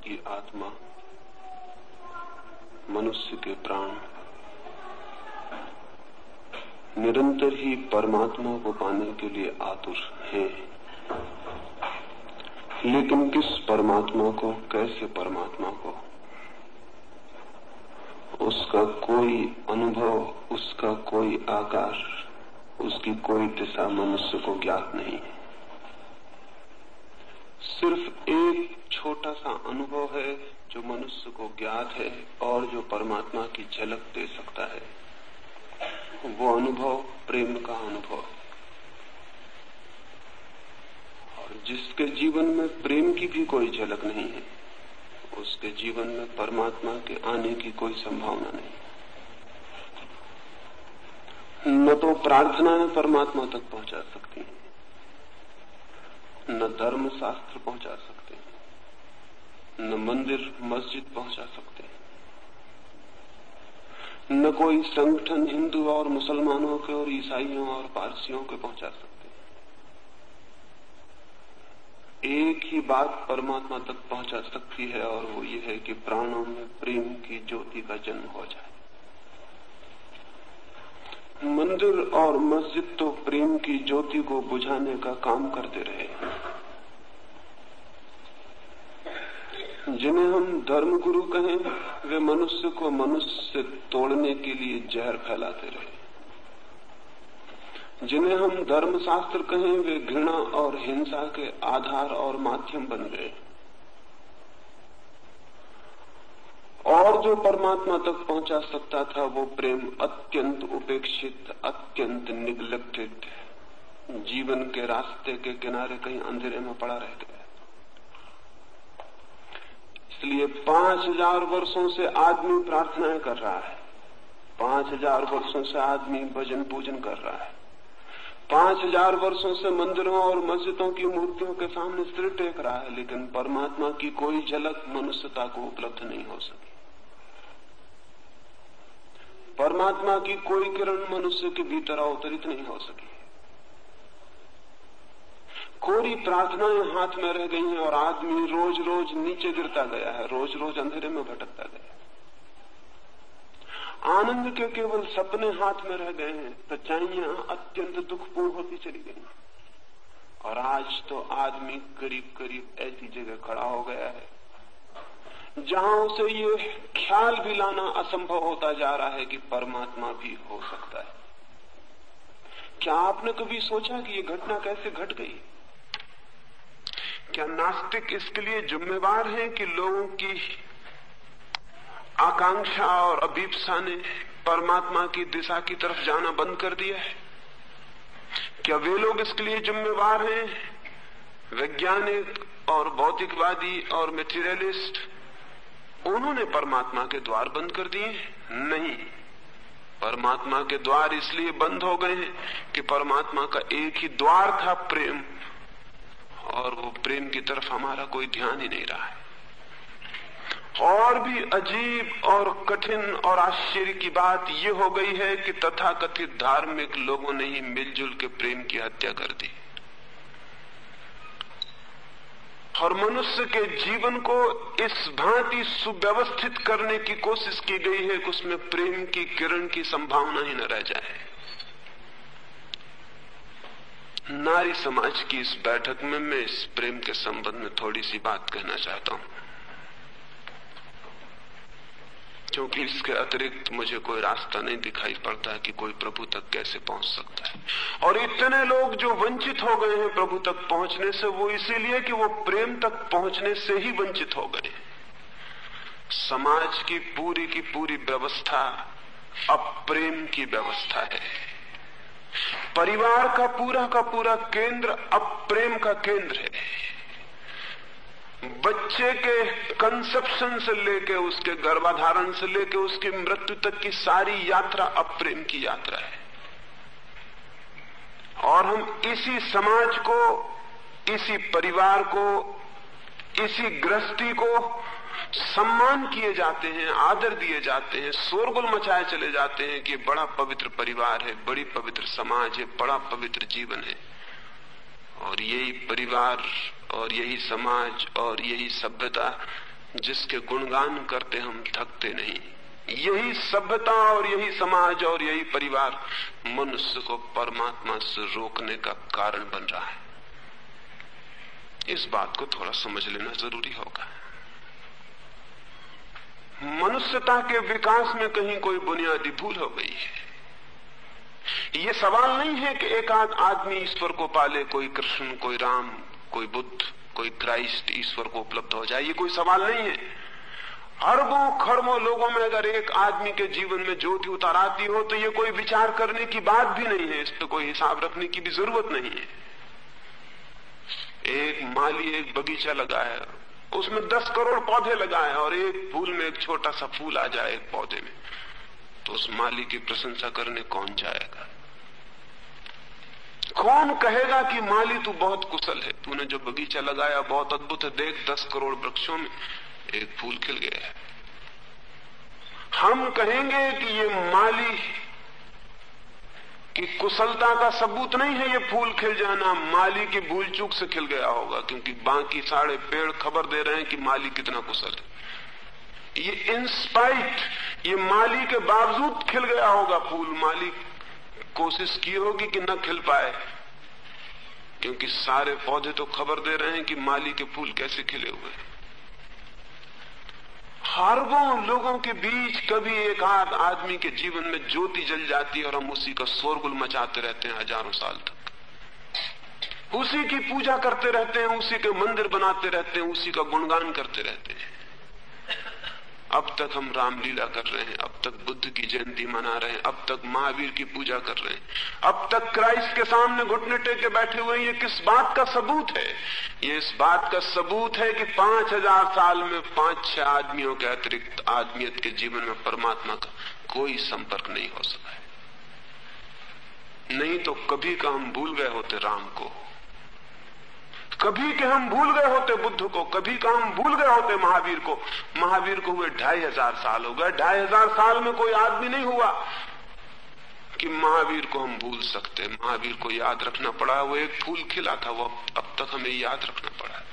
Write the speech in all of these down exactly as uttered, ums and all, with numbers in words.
की आत्मा, मनुष्य के प्राण निरंतर ही परमात्मा को पाने के लिए आतुर हैं। लेकिन किस परमात्मा को, कैसे परमात्मा को, उसका कोई अनुभव, उसका कोई आकार, उसकी कोई दिशा मनुष्य को ज्ञात नहीं है। सिर्फ एक छोटा सा अनुभव है जो मनुष्य को ज्ञात है और जो परमात्मा की झलक दे सकता है। वो अनुभव प्रेम का अनुभव है। और जिसके जीवन में प्रेम की भी कोई झलक नहीं है, उसके जीवन में परमात्मा के आने की कोई संभावना नहीं। न तो प्रार्थनाएं परमात्मा तक पहुंचा सकती हैं, न धर्म शास्त्र पहुंचा सकते हैं, न मंदिर मस्जिद पहुंचा सकते हैं, न कोई संगठन हिंदू और मुसलमानों के और ईसाइयों और पारसियों के पहुंचा सकते हैं। एक ही बात परमात्मा तक पहुंचा सकती है और वो ये है कि प्राणों में प्रेम की ज्योति का जन्म हो जाए। मंदिर और मस्जिद तो प्रेम की ज्योति को बुझाने का काम करते रहे। जिन्हें हम धर्म गुरु कहें, वे मनुष्य को मनुष्य से तोड़ने के लिए जहर फैलाते रहे। जिन्हें हम धर्म शास्त्र कहें, वे घृणा और हिंसा के आधार और माध्यम बन गए। और जो परमात्मा तक पहुंचा सकता था, वो प्रेम अत्यंत उपेक्षित, अत्यंत निग्लेक्टेड, जीवन के रास्ते के किनारे कहीं अंधेरे में पड़ा रह गया। इसलिए पांच हजार वर्षों से आदमी प्रार्थनाएं कर रहा है, पांच हजार वर्षों से आदमी भजन पूजन कर रहा है, पांच हजार वर्षों से मंदिरों और मस्जिदों की मूर्तियों के सामने सिर टेक रहा है, लेकिन परमात्मा की कोई झलक मनुष्यता को उपलब्ध नहीं हो सकी। परमात्मा की कोई किरण मनुष्य के भीतर अवतरित नहीं हो सकी। कोरी प्रार्थनाएं हाथ में रह गई हैं और आदमी रोज रोज नीचे गिरता गया है, रोज रोज अंधेरे में भटकता गया। आनंद के केवल सपने हाथ में रह गए हैं, सच्चाइयां अत्यंत दुखपूर्ण होती चली गई। और आज तो आदमी करीब करीब ऐसी जगह खड़ा हो गया है जहां उसे ये ख्याल भी लाना असंभव होता जा रहा है कि परमात्मा भी हो सकता है। क्या आपने कभी सोचा कि ये घटना कैसे घट गई? क्या नास्तिक इसके लिए जिम्मेवार हैं कि लोगों की आकांक्षा और अभीप्सा ने परमात्मा की दिशा की तरफ जाना बंद कर दिया है? क्या वे लोग इसके लिए जिम्मेवार हैं, वैज्ञानिक और भौतिकवादी और मेटीरियलिस्ट? उन्होंने परमात्मा के द्वार बंद कर दिए? नहीं, परमात्मा के द्वार इसलिए बंद हो गए हैं कि परमात्मा का एक ही द्वार था, प्रेम, और वो प्रेम की तरफ हमारा कोई ध्यान ही नहीं रहा है। और भी अजीब और कठिन और आश्चर्य की बात यह हो गई है कि तथाकथित धार्मिक लोगों ने ही मिलजुल के प्रेम की हत्या कर दी और मनुष्य के जीवन को इस भांति सुव्यवस्थित करने की कोशिश की गई है कि उसमें प्रेम की किरण की संभावना ही न रह जाए। नारी समाज की इस बैठक में मैं इस प्रेम के संबंध में थोड़ी सी बात कहना चाहता हूं, क्योंकि इसके अतिरिक्त मुझे कोई रास्ता नहीं दिखाई पड़ता कि कोई प्रभु तक कैसे पहुंच सकता है। और इतने लोग जो वंचित हो गए हैं प्रभु तक पहुंचने से, वो इसीलिए कि वो प्रेम तक पहुंचने से ही वंचित हो गए। समाज की पूरी की पूरी व्यवस्था अब प्रेम की व्यवस्था है। परिवार का पूरा का पूरा केंद्र अब प्रेम का केंद्र है। बच्चे के कंसेप्शन से लेके, उसके गर्भाधारण से लेके उसकी मृत्यु तक की सारी यात्रा अब प्रेम की यात्रा है। और हम इसी समाज को, इसी परिवार को, इसी गृहस्थी को सम्मान किए जाते हैं, आदर दिए जाते हैं, शोरगुल मचाए चले जाते हैं कि बड़ा पवित्र परिवार है, बड़ी पवित्र समाज है, बड़ा पवित्र जीवन है। और यही परिवार और यही समाज और यही सभ्यता जिसके गुणगान करते हम थकते नहीं। यही सभ्यता और यही समाज और यही परिवार मनुष्य को परमात्मा से रोकने का कारण बन रहा है। इस बात को थोड़ा समझ लेना जरूरी होगा। मनुष्यता के विकास में कहीं कोई बुनियादी भूल हो गई है। ये सवाल नहीं है कि एक आध आदमी ईश्वर को पाले, कोई कृष्ण, कोई राम, कोई बुद्ध, कोई क्राइस्ट ईश्वर को उपलब्ध हो जाए, ये कोई सवाल नहीं है। अरबों खरबों लोगों में अगर एक आदमी के जीवन में ज्योति उतर आती हो तो ये कोई विचार करने की बात भी नहीं है, इस पर कोई हिसाब रखने की भी जरूरत नहीं है। एक माली एक बगीचा लगाए, उसमें दस करोड़ पौधे लगाए और एक फूल में एक छोटा सा फूल आ जाए एक पौधे में, तो उस माली की प्रशंसा करने कौन जाएगा? कौन कहेगा कि माली तू बहुत कुशल है, तूने जो बगीचा लगाया बहुत अद्भुत है, देख दस करोड़ वृक्षों में एक फूल खिल गया है। हम कहेंगे कि ये माली की कुशलता का सबूत नहीं है ये फूल खिल जाना, माली की भूल चूक से खिल गया होगा, क्योंकि बाकी सारे पेड़ खबर दे रहे हैं कि माली कितना कुशल है। ये इंस्पाइट, ये माली के बावजूद खिल गया होगा फूल। माली कोशिश की होगी कि न खिल पाए, क्योंकि सारे पौधे तो खबर दे रहे हैं कि माली के फूल कैसे खिले हुए हैं। अरबों लोगों के बीच कभी एक आध आदमी के जीवन में ज्योति जल जाती है और हम उसी का शोरगुल मचाते रहते हैं हजारों साल तक, उसी की पूजा करते रहते हैं, उसी के मंदिर बनाते रहते हैं, उसी का गुणगान करते रहते हैं। अब तक हम रामलीला कर रहे हैं, अब तक बुद्ध की जयंती मना रहे हैं, अब तक महावीर की पूजा कर रहे हैं, अब तक क्राइस्ट के सामने घुटने टेके बैठे हुए हैं। ये किस बात का सबूत है? ये इस बात का सबूत है कि पांच हजार साल में पांच छह आदमियों के अतिरिक्त आदमियत के जीवन में परमात्मा का कोई संपर्क नहीं हो सका है। नहीं तो कभी का हम भूल गए होते राम को, कभी के हम भूल गए होते बुद्ध को, कभी का हम भूल गए होते महावीर को। महावीर को हुए ढाई हजार साल हो गए, ढाई हजार साल में कोई आदमी नहीं हुआ कि महावीर को हम भूल सकते। महावीर को याद रखना पड़ा, वो एक फूल खिला था, वो अब तक हमें याद रखना पड़ा।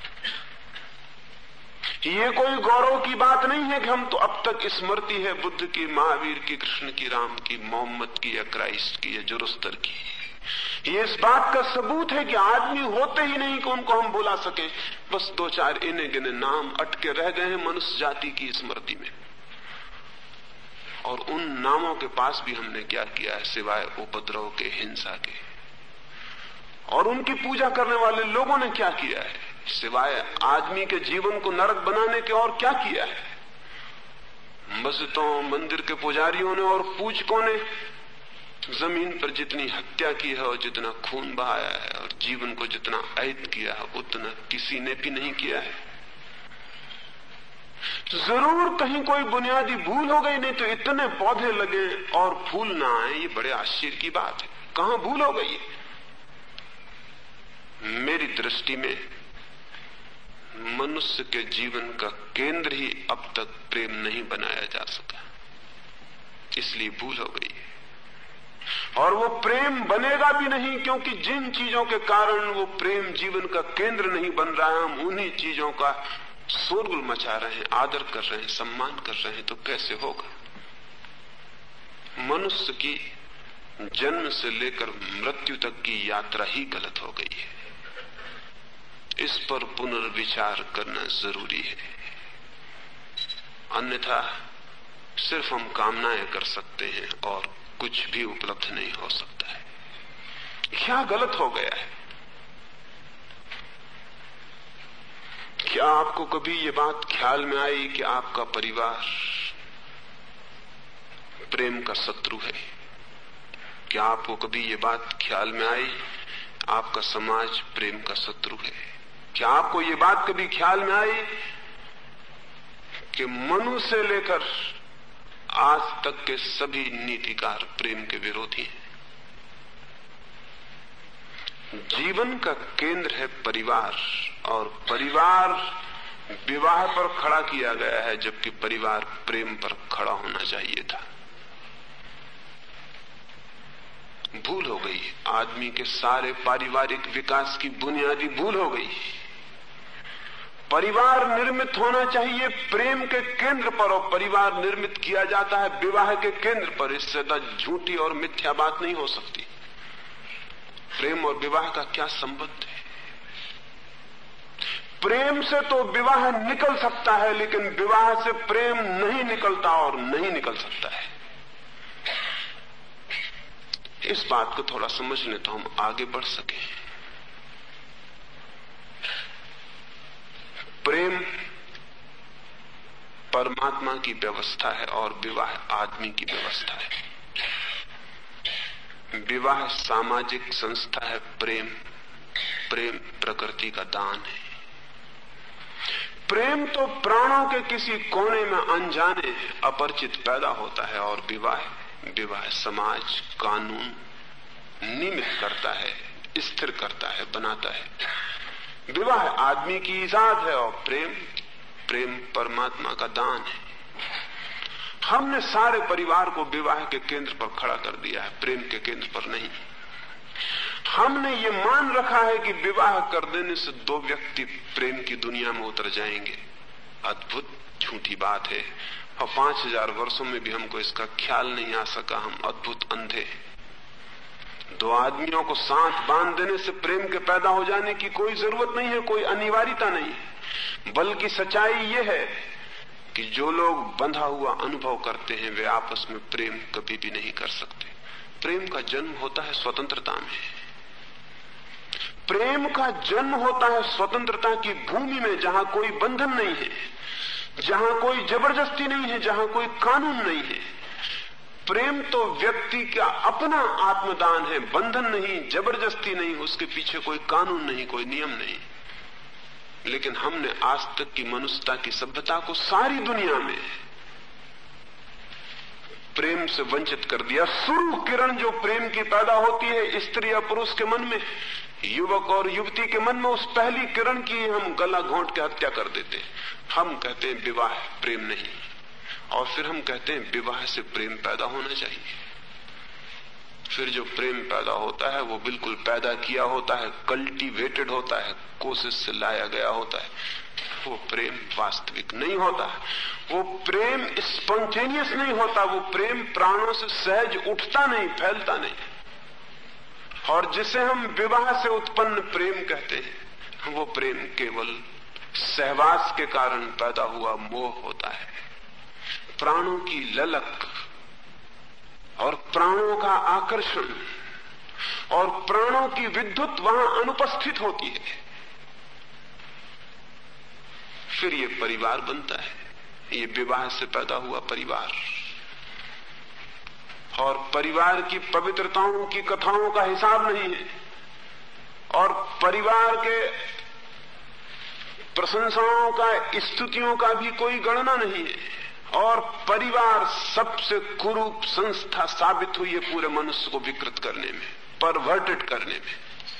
ये कोई गौरव की बात नहीं है कि हम तो अब तक स्मृति है बुद्ध की, महावीर की, कृष्ण की, राम की, मोहम्मद की या क्राइस्ट की या जुरुस्तर की। ये इस बात का सबूत है कि आदमी होते ही नहीं कि उनको हम बुला सके, बस दो चार इने गिने नाम अटके रह गए हैं मनुष्य जाति की स्मृति में। और उन नामों के पास भी हमने क्या किया है सिवाय उपद्रव के, हिंसा के? और उनकी पूजा करने वाले लोगों ने क्या किया है सिवाय आदमी के जीवन को नरक बनाने के? और क्या किया है? मस्जिदों मंदिर के पुजारियों ने और पूजकों ने जमीन पर जितनी हत्या की है और जितना खून बहाया है और जीवन को जितना ऐद किया है उतना किसी ने भी नहीं किया है। जरूर कहीं कोई बुनियादी भूल हो गई, नहीं तो इतने पौधे लगे और फूल ना आए, ये बड़े आश्चर्य की बात है। कहां भूल हो गई? मेरी दृष्टि में मनुष्य के जीवन का केंद्र ही अब तक प्रेम नहीं बनाया जा सका, इसलिए भूल हो गई है। और वो प्रेम बनेगा भी नहीं, क्योंकि जिन चीजों के कारण वो प्रेम जीवन का केंद्र नहीं बन रहा है, हम उन्हीं चीजों का शोरगुल मचा रहे हैं, आदर कर रहे हैं, सम्मान कर रहे हैं, तो कैसे होगा? मनुष्य की जन्म से लेकर मृत्यु तक की यात्रा ही गलत हो गई है। इस पर पुनर्विचार करना जरूरी है, अन्यथा सिर्फ हम कामनाएं कर सकते हैं और कुछ भी उपलब्ध नहीं हो सकता है। क्या गलत हो गया है? क्या आपको कभी ये बात ख्याल में आई कि आपका परिवार प्रेम का शत्रु है? क्या आपको कभी ये बात ख्याल में आई आपका समाज प्रेम का शत्रु है? क्या आपको ये बात कभी ख्याल में आई कि मनु से लेकर आज तक के सभी नीतिकार प्रेम के विरोधी हैं? जीवन का केंद्र है परिवार, और परिवार विवाह पर खड़ा किया गया है, जबकि परिवार प्रेम पर खड़ा होना चाहिए था। भूल हो गई, आदमी के सारे पारिवारिक विकास की बुनियादी भूल हो गई। परिवार निर्मित होना चाहिए प्रेम के केंद्र पर, और परिवार निर्मित किया जाता है विवाह के केंद्र पर। इससे तो झूठी और मिथ्या बात नहीं हो सकती। प्रेम और विवाह का क्या संबंध है? प्रेम से तो विवाह निकल सकता है, लेकिन विवाह से प्रेम नहीं निकलता और नहीं निकल सकता है। इस बात को थोड़ा समझ लें तो हम आगे बढ़ सकें। प्रेम परमात्मा की व्यवस्था है और विवाह आदमी की व्यवस्था है। विवाह सामाजिक संस्था है, प्रेम प्रेम प्रकृति का दान है। प्रेम तो प्राणों के किसी कोने में अनजाने अपरिचित पैदा होता है, और विवाह विवाह समाज कानून नियमित करता है, स्थिर करता है, बनाता है। विवाह आदमी की इजाद है और प्रेम प्रेम परमात्मा का दान है। हमने सारे परिवार को विवाह के केंद्र पर खड़ा कर दिया है, प्रेम के केंद्र पर नहीं। हमने ये मान रखा है कि विवाह कर देने से दो व्यक्ति प्रेम की दुनिया में उतर जाएंगे। अद्भुत झूठी बात है, और पांच हजार वर्षों में भी हमको इसका ख्याल नहीं आ सका। हम अद्भुत अंधे। दो आदमियों को साथ बांध देने से प्रेम के पैदा हो जाने की कोई जरूरत नहीं है, कोई अनिवार्यता नहीं है। बल्कि सच्चाई यह है कि जो लोग बंधा हुआ अनुभव करते हैं वे आपस में प्रेम कभी भी नहीं कर सकते। प्रेम का जन्म होता है स्वतंत्रता में। प्रेम का जन्म होता है स्वतंत्रता की भूमि में, जहां कोई बंधन नहीं है, जहां कोई जबरदस्ती नहीं है, जहां कोई कानून नहीं है। प्रेम तो व्यक्ति का अपना आत्मदान है, बंधन नहीं, जबरदस्ती नहीं, उसके पीछे कोई कानून नहीं, कोई नियम नहीं। लेकिन हमने आज तक की मनुष्यता की सभ्यता को सारी दुनिया में प्रेम से वंचित कर दिया। शुरू किरण जो प्रेम की पैदा होती है स्त्री या पुरुष के मन में, युवक और युवती के मन में, उस पहली किरण की हम गला घोंट के हत्या कर देते। हम कहते हैं विवाह प्रेम नहीं, और फिर हम कहते हैं विवाह से प्रेम पैदा होना चाहिए। फिर जो प्रेम पैदा होता है वो बिल्कुल पैदा किया होता है, कल्टीवेटेड होता है, कोशिश से लाया गया होता है। वो प्रेम वास्तविक नहीं होता, वो प्रेम स्पॉन्टेनियस नहीं होता, वो प्रेम प्राणों से सहज उठता नहीं, फैलता नहीं। और जिसे हम विवाह से उत्पन्न प्रेम कहते हैं वो प्रेम केवल सहवास के कारण पैदा हुआ मोह होता है। प्राणों की ललक और प्राणों का आकर्षण और प्राणों की विद्युत वहां अनुपस्थित होती है, फिर ये परिवार बनता है। ये विवाह से पैदा हुआ परिवार, और परिवार की पवित्रताओं की कथाओं का हिसाब नहीं है, और परिवार के प्रशंसाओं का, स्तुतियों का भी कोई गणना नहीं है। और परिवार सबसे कुरूप संस्था साबित हुई है पूरे मनुष्य को विकृत करने में, परवर्टेड करने में।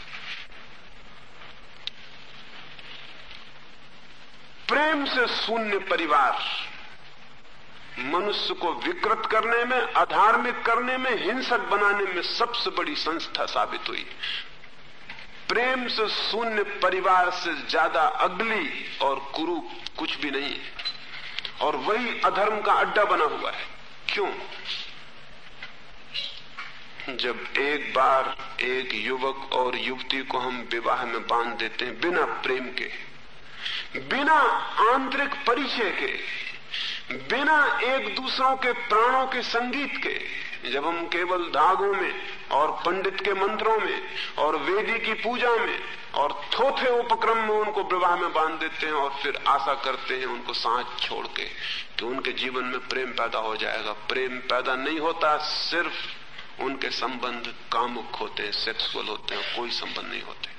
प्रेम से शून्य परिवार मनुष्य को विकृत करने में, अधार्मिक करने में, हिंसक बनाने में सबसे बड़ी संस्था साबित हुई। प्रेम से शून्य परिवार से ज्यादा अगली और कुरूप कुछ भी नहीं है, और वही अधर्म का अड्डा बना हुआ है। क्यों? जब एक बार एक युवक और युवती को हम विवाह में बांध देते हैं बिना प्रेम के, बिना आंतरिक परिचय के, बिना एक दूसरों के प्राणों के संगीत के, जब हम केवल धागों में और पंडित के मंत्रों में और वेदी की पूजा में और थोथे उपक्रम में उनको विवाह में बांध देते हैं, और फिर आशा करते हैं उनको सांस छोड़ के कि उनके जीवन में प्रेम पैदा हो जाएगा। प्रेम पैदा नहीं होता, सिर्फ उनके संबंध कामुक होते हैं, सेक्सुअल होते हैं, कोई संबंध नहीं होते।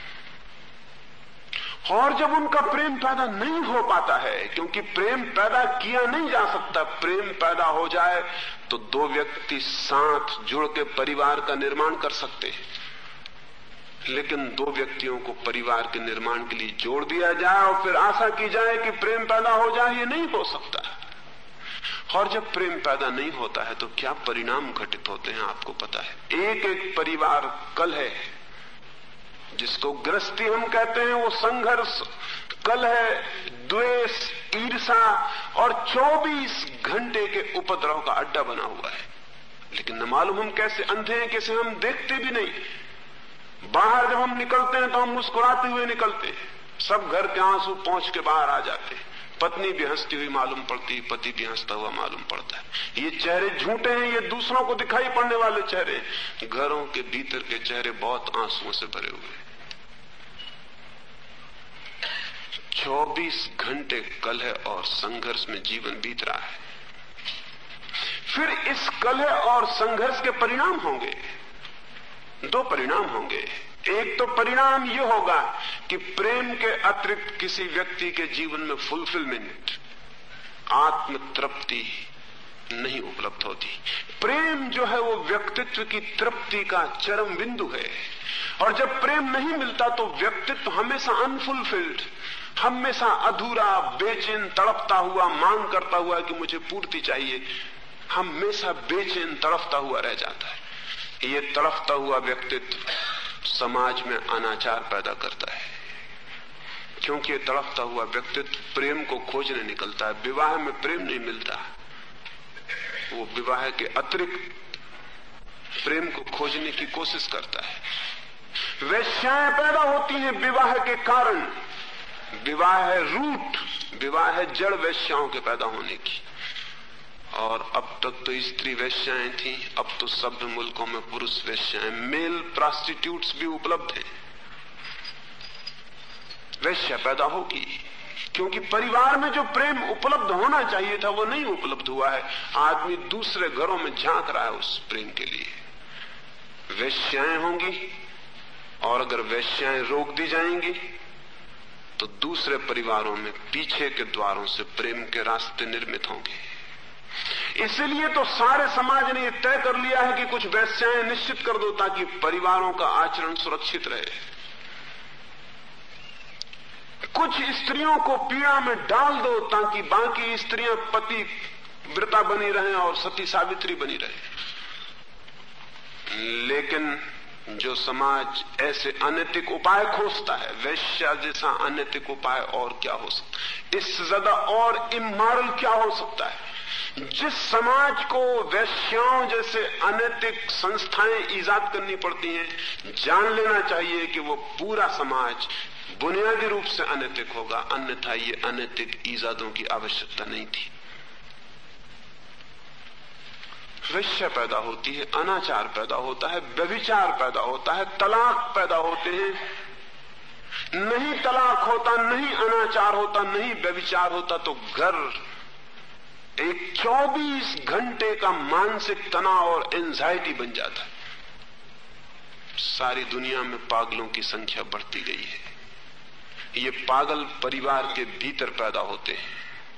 और जब उनका प्रेम पैदा नहीं हो पाता है, क्योंकि प्रेम पैदा किया नहीं जा सकता, प्रेम पैदा हो जाए तो दो व्यक्ति साथ जुड़ के परिवार का निर्माण कर सकते हैं, लेकिन दो व्यक्तियों को परिवार के निर्माण के लिए जोड़ दिया जाए और फिर आशा की जाए कि प्रेम पैदा हो जाए, ये नहीं हो सकता। और जब प्रेम पैदा नहीं होता है तो क्या परिणाम घटित होते हैं आपको पता है। एक एक परिवार कल है, जिसको गृहस्थी हम कहते हैं, वो संघर्ष, कलह, द्वेष, ईर्षा और चौबीस घंटे के उपद्रव का अड्डा बना हुआ है। लेकिन न मालूम हम कैसे अंधे हैं, कैसे हम देखते भी नहीं। बाहर जब हम निकलते हैं तो हम मुस्कुराते हुए निकलते हैं, सब घर के आंसू पहुंच के बाहर आ जाते हैं। पत्नी भी हंसती हुई मालूम पड़ती, पति भी हंसता हुआ मालूम पड़ता है। ये चेहरे झूठे हैं, ये दूसरों को दिखाई पड़ने वाले चेहरे। घरों के भीतर के चेहरे बहुत आंसुओं से भरे हुए हैं। चौबीस घंटे कलह और संघर्ष में जीवन बीत रहा है। फिर इस कलह और संघर्ष के परिणाम होंगे, दो परिणाम होंगे। एक तो परिणाम यह होगा कि प्रेम के अतिरिक्त किसी व्यक्ति के जीवन में फुलफिलमेंट, आत्म तृप्ति नहीं उपलब्ध होती। प्रेम जो है वो व्यक्तित्व की तृप्ति का चरम बिंदु है, और जब प्रेम नहीं मिलता तो व्यक्तित्व हमेशा अनफुलफिल्ड, हमेशा अधूरा, बेचैन, तड़पता हुआ, मांग करता हुआ कि मुझे पूर्ति चाहिए, हमेशा बेचैन तड़पता हुआ रह जाता है। ये तड़पता हुआ व्यक्तित्व समाज में अनाचार पैदा करता है, क्योंकि ये तड़पता हुआ व्यक्तित्व प्रेम को खोजने निकलता है। विवाह में प्रेम नहीं मिलता, वो विवाह के अतिरिक्त प्रेम को खोजने की कोशिश करता है। वेश्याएं पैदा होती हैं विवाह के कारण। विवाह है रूट, विवाह है जड़ वेश्याओं के पैदा होने की। और अब तक तो स्त्री वेश्याएं थी, अब तो सभ्य मुल्कों में पुरुष वेश्याएं, मेल प्रोस्टिट्यूट्स भी उपलब्ध हैं। वेश्या पैदा होगी क्योंकि परिवार में जो प्रेम उपलब्ध होना चाहिए था वो नहीं उपलब्ध हुआ है। आदमी दूसरे घरों में झांक रहा है उस प्रेम के लिए। वेश्याएं होंगी, और अगर वेश्याएं रोक दी जाएंगी तो दूसरे परिवारों में पीछे के द्वारों से प्रेम के रास्ते निर्मित होंगे। इसलिए तो सारे समाज ने यह तय कर लिया है कि कुछ वेश्याएं निश्चित कर दो ताकि परिवारों का आचरण सुरक्षित रहे। कुछ स्त्रियों को पीड़ा में डाल दो ताकि बाकी स्त्रियां पति व्रता बनी रहें और सती सावित्री बनी रहे। लेकिन जो समाज ऐसे अनैतिक उपाय खोजता है, वेश्या जैसा अनैतिक उपाय और क्या हो सकता है, इससे ज्यादा और इमोरल क्या हो सकता है। जिस समाज को वेश्याओं जैसे अनैतिक संस्थाएं ईजाद करनी पड़ती हैं, जान लेना चाहिए कि वो पूरा समाज बुनियादी रूप से अनैतिक होगा, अन्यथा ये अनैतिक ईजादों की आवश्यकता नहीं थी। वेश्या पैदा होती है, अनाचार पैदा होता है, व्यभिचार पैदा होता है, तलाक पैदा होते हैं। नहीं तलाक होता, नहीं अनाचार होता, नहीं व्यभिचार होता तो घर एक चौबीस घंटे का मानसिक तनाव और एंजाइटी बन जाता है। सारी दुनिया में पागलों की संख्या बढ़ती गई है। ये पागल परिवार के भीतर पैदा होते हैं।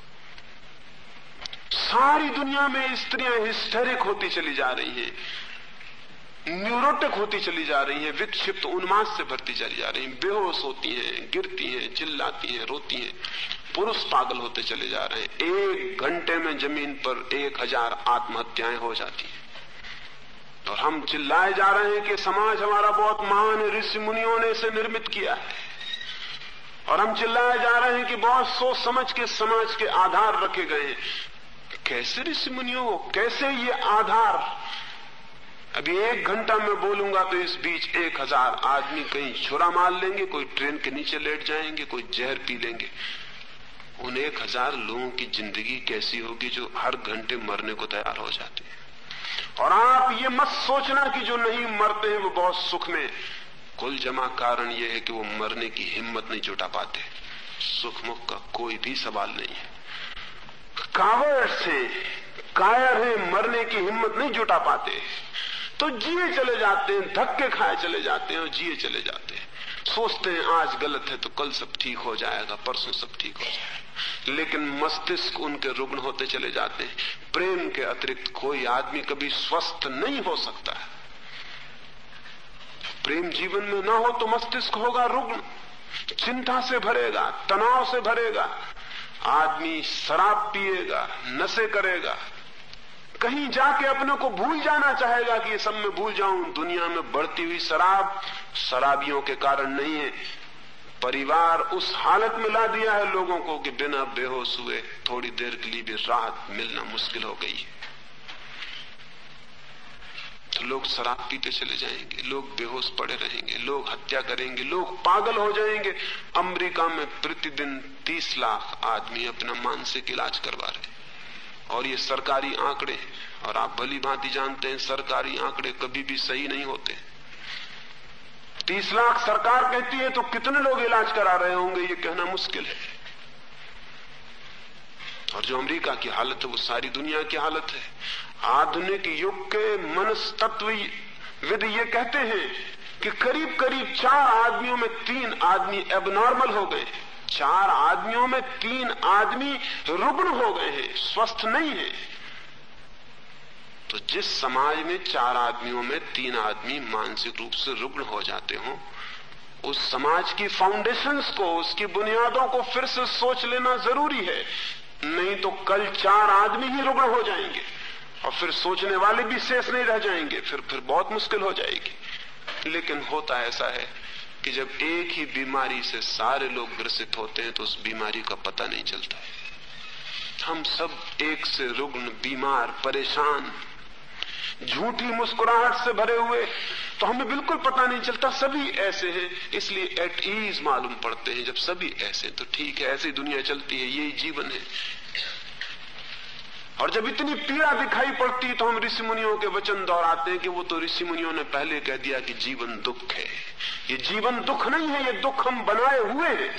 सारी दुनिया में स्त्रियां हिस्टेरिक होती चली जा रही हैं, न्यूरोटिक होती चली जा रही हैं, विक्षिप्त उन्माद से भरती चली जा रही हैं, बेहोश होती हैं, गिरती हैं, चिल्लाती हैं, रोती हैं। पुरुष पागल होते चले जा रहे हैं। एक घंटे में जमीन पर एक हजार आत्महत्याएं हो जाती हैं और हम चिल्लाए जा रहे हैं कि समाज हमारा बहुत महान है, ऋषि मुनियों ने इसे निर्मित किया है। और हम चिल्लाए जा रहे हैं कि बहुत सोच समझ के समाज के आधार रखे गए हैं। कैसे ऋषि मुनियों, कैसे ये आधार? अभी एक घंटा में बोलूंगा तो इस बीच एक हजार आदमी कहीं छुरा मार लेंगे, कोई ट्रेन के नीचे लेट जाएंगे, कोई जहर पी लेंगे। उन एक हजार लोगों की जिंदगी कैसी होगी जो हर घंटे मरने को तैयार हो जाते हैं। और आप ये मत सोचना कि जो नहीं मरते हैं वो बहुत सुख में। कुल जमा कारण यह है कि वो मरने की हिम्मत नहीं जुटा पाते। सुख मुख का कोई भी सवाल नहीं है। कावर्ड्स हैं, कायर हैं, मरने की हिम्मत नहीं जुटा पाते तो जिए चले जाते हैं, धक्के खाए चले जाते हैं और जिए चले जाते हैं। सोचते हैं आज गलत है तो कल सब ठीक हो जाएगा, परसों सब ठीक हो जाएगा। लेकिन मस्तिष्क उनके रुग्ण होते चले जाते हैं। प्रेम के अतिरिक्त कोई आदमी कभी स्वस्थ नहीं हो सकता है। प्रेम जीवन में ना हो तो मस्तिष्क होगा रुग्ण, चिंता से भरेगा, तनाव से भरेगा। आदमी शराब पिएगा, नशे करेगा, कहीं जाके अपने को भूल जाना चाहेगा कि ये सब मैं भूल जाऊं। दुनिया में बढ़ती हुई शराब शराबियों के कारण नहीं है, परिवार उस हालत में ला दिया है लोगों को कि बिना बेहोश हुए थोड़ी देर के लिए भी राहत मिलना मुश्किल हो गई है। तो लोग शराब पीते चले जाएंगे, लोग बेहोश पड़े रहेंगे, लोग हत्या करेंगे, लोग पागल हो जाएंगे। अमेरिका में प्रतिदिन तीस लाख आदमी अपना मानसिक इलाज करवा रहे हैं, और ये सरकारी आंकड़े हैं, और आप भली भांति जानते हैं सरकारी आंकड़े कभी भी सही नहीं होते। तीस लाख सरकार कहती है तो कितने लोग इलाज करा रहे होंगे ये कहना मुश्किल है। और जो अमेरिका की हालत है वो सारी दुनिया की हालत है। आधुनिक युग के मनस्तत्वविद ये कहते हैं कि करीब करीब चार आदमियों में तीन आदमी एबनॉर्मल हो गए, चार आदमियों में तीन आदमी रुग्ण हो गए हैं, स्वस्थ नहीं है। तो जिस समाज में चार आदमियों में तीन आदमी मानसिक रूप से रुग्ण हो जाते हो, उस समाज की फाउंडेशंस को, उसकी बुनियादों को फिर से सोच लेना जरूरी है। नहीं तो कल चार आदमी ही रुग्ण हो जाएंगे और फिर सोचने वाले भी शेष नहीं रह जाएंगे, फिर फिर बहुत मुश्किल हो जाएगी। लेकिन होता ऐसा है कि जब एक ही बीमारी से सारे लोग ग्रसित होते हैं तो उस बीमारी का पता नहीं चलता है। हम सब एक से रुग्ण, बीमार, परेशान, झूठी मुस्कुराहट से भरे हुए, तो हमें बिल्कुल पता नहीं चलता सभी ऐसे हैं, इसलिए एट ईज मालूम पड़ते हैं। जब सभी ऐसे तो ठीक है, ऐसी दुनिया चलती है, यही जीवन है। और जब इतनी पीड़ा दिखाई पड़ती तो हम ऋषि मुनियों के वचन दोहराते हैं कि वो तो ऋषि मुनियों ने पहले कह दिया कि जीवन दुख है। ये जीवन दुख नहीं है, ये दुख हम बनाए हुए हैं।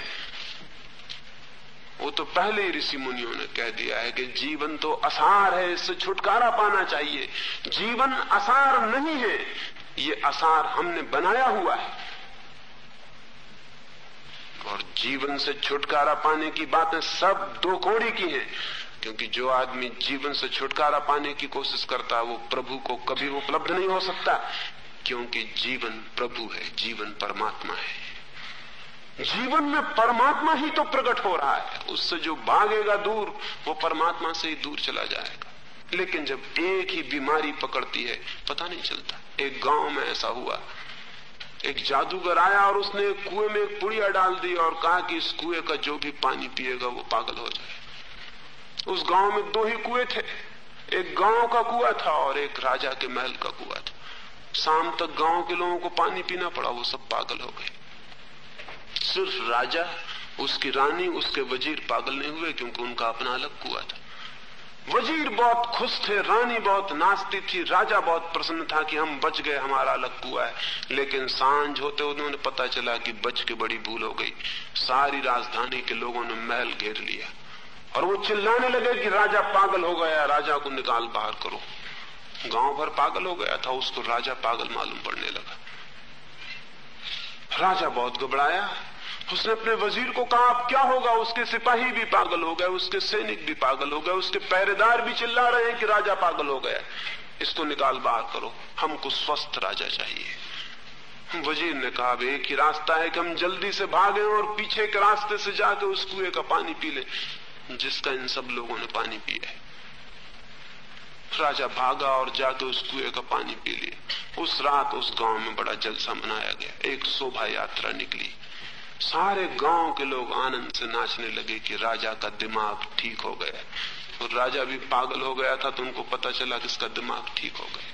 वो तो पहले ही ऋषि मुनियों ने कह दिया है कि जीवन तो असार है, इससे छुटकारा पाना चाहिए। जीवन असार नहीं है, ये असार हमने बनाया हुआ है। और जीवन से छुटकारा पाने की बातें सब दो कौड़ी की हैं, क्योंकि जो आदमी जीवन से छुटकारा पाने की कोशिश करता है वो प्रभु को कभी उपलब्ध नहीं हो सकता, क्योंकि जीवन प्रभु है, जीवन परमात्मा है। जीवन में परमात्मा ही तो प्रकट हो रहा है, उससे जो भागेगा दूर वो परमात्मा से ही दूर चला जाएगा। लेकिन जब एक ही बीमारी पकड़ती है पता नहीं चलता। एक गांव में ऐसा हुआ, एक जादूगर आया और उसने कुएं में एक पुड़िया डाल दी और कहा कि इस कुएं का जो भी पानी पिएगा वो पागल हो जाए। उस गांव में दो ही कुएं थे, एक गांव का कुआं था और एक राजा के महल का कुआं था। शाम तक गांव के लोगों को पानी पीना पड़ा, वो सब पागल हो गए। सिर्फ राजा, उसकी रानी, उसके वजीर पागल नहीं हुए, क्योंकि उनका अपना अलग कुआं था। वजीर बहुत खुश थे, रानी बहुत नाचती थी, राजा बहुत प्रसन्न था कि हम बच गए, हमारा अलग कुआं है। लेकिन सांझ होते उन्होंने पता चला कि बच के बड़ी भूल हो गई। सारी राजधानी के लोगों ने महल घेर लिया और वो चिल्लाने लगे कि राजा पागल हो गया, राजा को निकाल बाहर करो। गांव भर पागल हो गया था, उसको राजा पागल मालूम पड़ने लगा। राजा बहुत घबराया, उसने अपने वजीर को कहा अब क्या होगा। उसके सिपाही भी पागल हो गए, उसके सैनिक भी पागल हो गए, उसके पहरेदार भी चिल्ला रहे हैं कि राजा पागल हो गया, इसको निकाल बाहर करो, हमको स्वस्थ राजा चाहिए। वजीर ने कहा अब एक ही रास्ता है कि हम जल्दी से भागें और पीछे के रास्ते से जाके उस कुएं का पानी पी लें जिसका इन सब लोगों ने पानी पिया है। राजा भागा और जाके उस कुएं का पानी पी लिया। उस रात उस गांव में बड़ा जलसा मनाया गया, एक शोभा यात्रा निकली। सारे गांव के लोग आनंद से नाचने लगे कि राजा का दिमाग ठीक हो गया। और राजा भी पागल हो गया था तो उनको पता चला कि इसका दिमाग ठीक हो गया।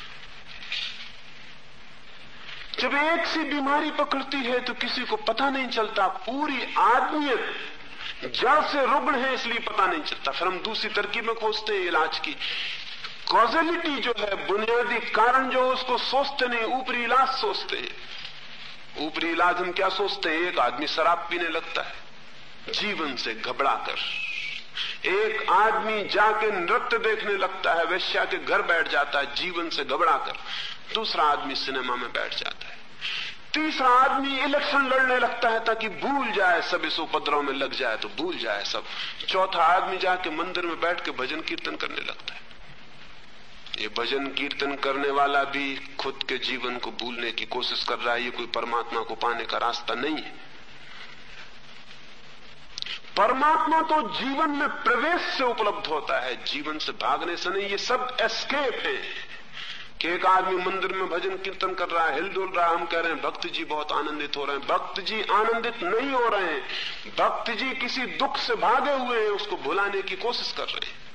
जब एक सी बीमारी पकड़ती है तो किसी को पता नहीं चलता, पूरी आदमियत जड़ से रुग्ण है इसलिए पता नहीं चलता। फिर हम दूसरी तरकीबें खोजते हैं इलाज की। कॉजेलिटी जो है, बुनियादी कारण जो उसको सोचते नहीं, ऊपरी इलाज सोचते हैं। ऊपरी इलाज हम क्या सोचते हैं? एक आदमी शराब पीने लगता है जीवन से घबरा कर, एक आदमी जाके नृत्य देखने लगता है, वेश्या के घर बैठ जाता है जीवन से घबरा कर, दूसरा आदमी सिनेमा में बैठ जाता है, तीसरा आदमी इलेक्शन लड़ने लगता है ताकि भूल जाए सब, इस उपद्रव में लग जाए तो भूल जाए सब, चौथा आदमी जाके मंदिर में बैठ के भजन कीर्तन करने लगता है। ये भजन कीर्तन करने वाला भी खुद के जीवन को भूलने की कोशिश कर रहा है, ये कोई परमात्मा को पाने का रास्ता नहीं है। परमात्मा तो जीवन में प्रवेश से उपलब्ध होता है, जीवन से भागने से नहीं। ये सब एस्केप है कि एक आदमी मंदिर में भजन कीर्तन कर रहा है, हिलडुल रहा है, हम कह रहे हैं भक्त जी बहुत आनंदित हो रहे हैं। भक्त जी आनंदित नहीं हो रहे हैं, भक्त जी किसी दुख से भागे हुए हैं, उसको भुलाने की कोशिश कर रहे हैं।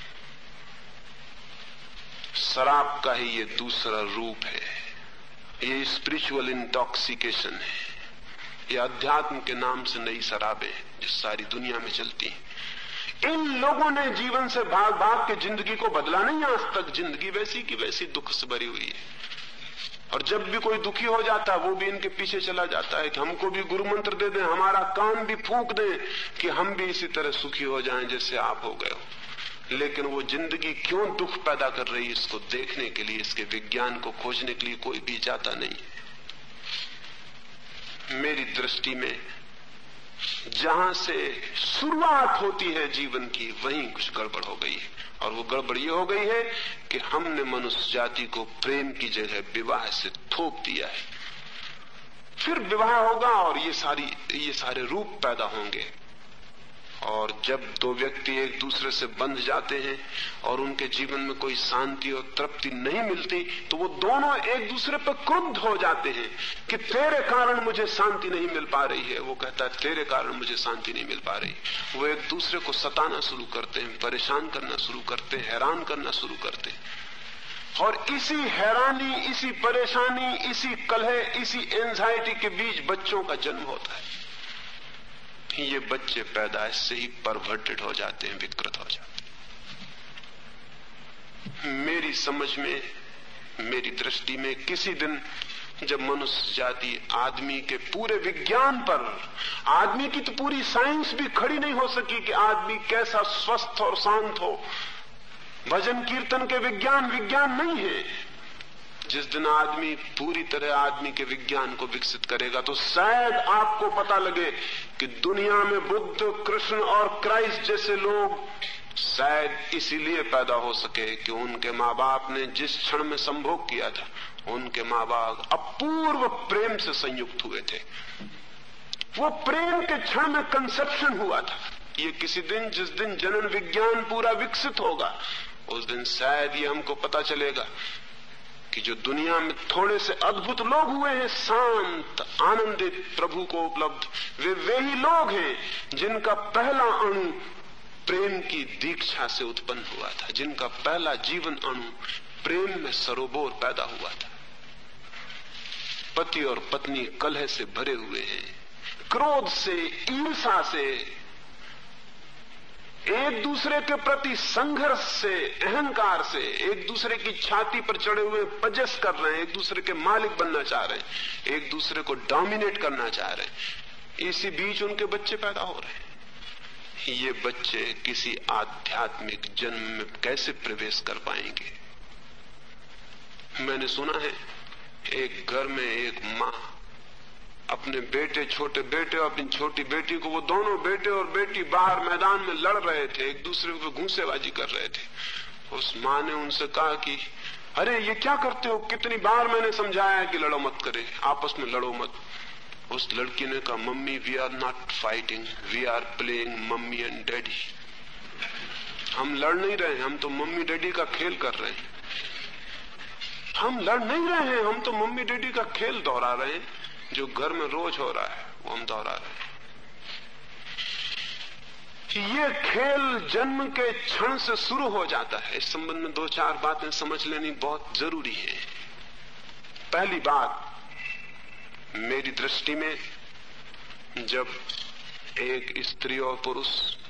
शराब का ही ये दूसरा रूप है, ये स्पिरिचुअल इंटॉक्सिकेशन है। ये अध्यात्म के नाम से नई शराबें जो सारी दुनिया में चलती हैं। इन लोगों ने जीवन से भाग भाग के जिंदगी को बदला नहीं आज तक। जिंदगी वैसी की वैसी दुख से भरी हुई है। और जब भी कोई दुखी हो जाता है वो भी इनके पीछे चला जाता है कि हमको भी गुरु मंत्र दे दें, हमारा कान भी फूंक दें कि हम भी इसी तरह सुखी हो जाएं जैसे आप हो गए हो। लेकिन वो जिंदगी क्यों दुख पैदा कर रही है, इसको देखने के लिए, इसके विज्ञान को खोजने के लिए कोई भी जाता नहीं है। मेरी दृष्टि में जहां से शुरुआत होती है जीवन की, वहीं कुछ गड़बड़ हो गई है। और वो गड़बड़ ये हो गई है कि हमने मनुष्य जाति को प्रेम की जगह विवाह से थोप दिया है। फिर विवाह होगा और ये सारी ये सारे रूप पैदा होंगे। और जब दो व्यक्ति एक दूसरे से बंध जाते हैं और उनके जीवन में कोई शांति और तृप्ति नहीं मिलती, तो वो दोनों एक दूसरे पर क्रुद्ध हो जाते हैं कि तेरे कारण मुझे शांति नहीं मिल पा रही है। वो कहता है तेरे कारण मुझे शांति नहीं मिल पा रही। वो एक दूसरे को सताना शुरू करते हैं, परेशान करना शुरू करते हैं, हैरान करना शुरू करते हैं। और इसी हैरानी, इसी परेशानी, इसी कलह, इसी एंजाइटी के बीच बच्चों का जन्म होता है। ये बच्चे पैदाइश से ही परवर्टेड हो जाते हैं, विकृत हो जाते हैं। मेरी समझ में, मेरी दृष्टि में, किसी दिन जब मनुष्य जाति आदमी के पूरे विज्ञान पर, आदमी की तो पूरी साइंस भी खड़ी नहीं हो सकी कि आदमी कैसा स्वस्थ और शांत हो, भजन कीर्तन के विज्ञान विज्ञान नहीं है। जिस दिन आदमी पूरी तरह आदमी के विज्ञान को विकसित करेगा तो शायद आपको पता लगे कि दुनिया में बुद्ध, कृष्ण और क्राइस्ट जैसे लोग शायद इसीलिए पैदा हो सके कि उनके माँ बाप ने जिस क्षण में संभोग किया था, उनके माँ बाप अपूर्व प्रेम से संयुक्त हुए थे। वो प्रेम के क्षण में कंसेप्शन हुआ था। ये किसी दिन, जिस दिन जनन विज्ञान पूरा विकसित होगा, उस दिन शायद ये हमको पता चलेगा कि जो दुनिया में थोड़े से अद्भुत लोग हुए हैं, शांत, आनंदित, प्रभु को उपलब्ध, वे वे ही लोग हैं जिनका पहला अणु प्रेम की दीक्षा से उत्पन्न हुआ था, जिनका पहला जीवन अणु प्रेम में सरोबोर पैदा हुआ था। पति और पत्नी कलह से भरे हुए हैं, क्रोध से, ईर्ष्या से, एक दूसरे के प्रति संघर्ष से, अहंकार से, एक दूसरे की छाती पर चढ़े हुए पजस कर रहे हैं, एक दूसरे के मालिक बनना चाह रहे हैं, एक दूसरे को डोमिनेट करना चाह रहे हैं। इसी बीच उनके बच्चे पैदा हो रहे हैं। ये बच्चे किसी आध्यात्मिक जन्म में कैसे प्रवेश कर पाएंगे? मैंने सुना है एक घर में एक माँ अपने बेटे, छोटे बेटे और अपनी छोटी बेटी को, वो दोनों बेटे और बेटी बाहर मैदान में लड़ रहे थे, एक दूसरे को घूंसेबाजी कर रहे थे। उस माँ ने उनसे कहा कि अरे ये क्या करते हो, कितनी बार मैंने समझाया है कि लड़ो मत करे, आपस में लड़ो मत। उस लड़की ने कहा mummy we are not fighting, we are playing mummy and daddy. हम लड़ नहीं रहे हैं, हम तो मम्मी डैडी का खेल कर रहे हैं। हम लड़ नहीं रहे हैं, हम तो मम्मी डैडी का खेल दोहरा रहे हैं। जो घर में रोज हो रहा है वो हम दोहरा रहे हैं। ये खेल जन्म के क्षण से शुरू हो जाता है। इस संबंध में दो चार बातें समझ लेनी बहुत जरूरी है। पहली बात, मेरी दृष्टि में जब एक स्त्री और पुरुष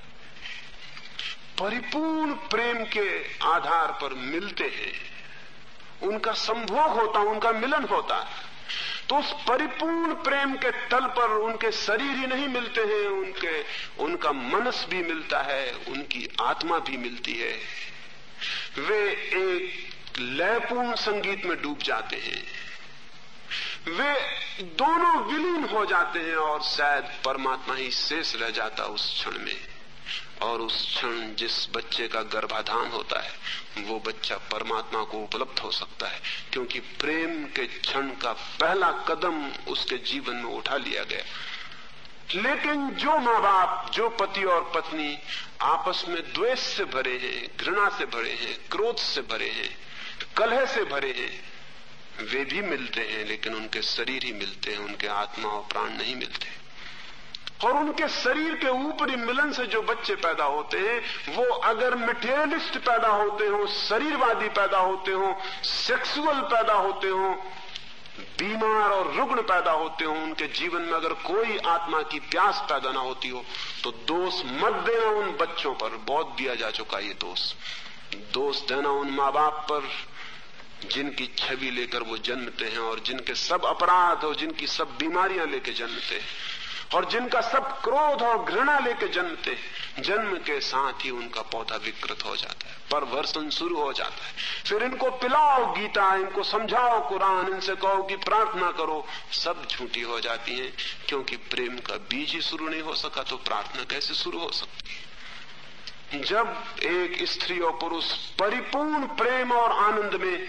परिपूर्ण प्रेम के आधार पर मिलते हैं, उनका संभोग होता, उनका मिलन होता है, तो उस परिपूर्ण प्रेम के तल पर उनके शरीर ही नहीं मिलते हैं, उनके उनका मनस भी मिलता है, उनकी आत्मा भी मिलती है। वे एक लयपूर्ण संगीत में डूब जाते हैं, वे दोनों विलीन हो जाते हैं और शायद परमात्मा ही शेष रह जाता उस क्षण में। और उस क्षण जिस बच्चे का गर्भाधान होता है वो बच्चा परमात्मा को उपलब्ध हो सकता है, क्योंकि प्रेम के क्षण का पहला कदम उसके जीवन में उठा लिया गया। लेकिन जो माँ बाप, जो पति और पत्नी आपस में द्वेष से भरे हैं, घृणा से भरे हैं, क्रोध से भरे हैं, कलह से भरे हैं, वे भी मिलते हैं लेकिन उनके शरीर ही मिलते हैं, उनके आत्मा और प्राण नहीं मिलते। और उनके शरीर के ऊपरी मिलन से जो बच्चे पैदा होते हैं वो अगर मटेरियलिस्ट पैदा होते हो, शरीरवादी पैदा होते हो, सेक्सुअल पैदा होते हो, बीमार और रुग्ण पैदा होते हो, उनके जीवन में अगर कोई आत्मा की प्यास पैदा ना होती हो, तो दोष मत देना उन बच्चों पर। बहुत दिया जा चुका ये दोष। दोष देना उन माँ बाप पर जिनकी छवि लेकर वो जन्मते हैं और जिनके सब अपराध और जिनकी सब बीमारियां लेके जन्मते हैं और जिनका सब क्रोध और घृणा लेके जन्मते हैं। जन्म के साथ ही उनका पौधा विकृत हो जाता है, परवर्षण शुरू हो जाता है। फिर इनको पिलाओ गीता, इनको समझाओ कुरान, इनसे कहो कि प्रार्थना करो, सब झूठी हो जाती हैं, क्योंकि प्रेम का बीज ही शुरू नहीं हो सका तो प्रार्थना कैसे शुरू हो सकती है। जब एक स्त्री और पुरुष परिपूर्ण प्रेम और आनंद में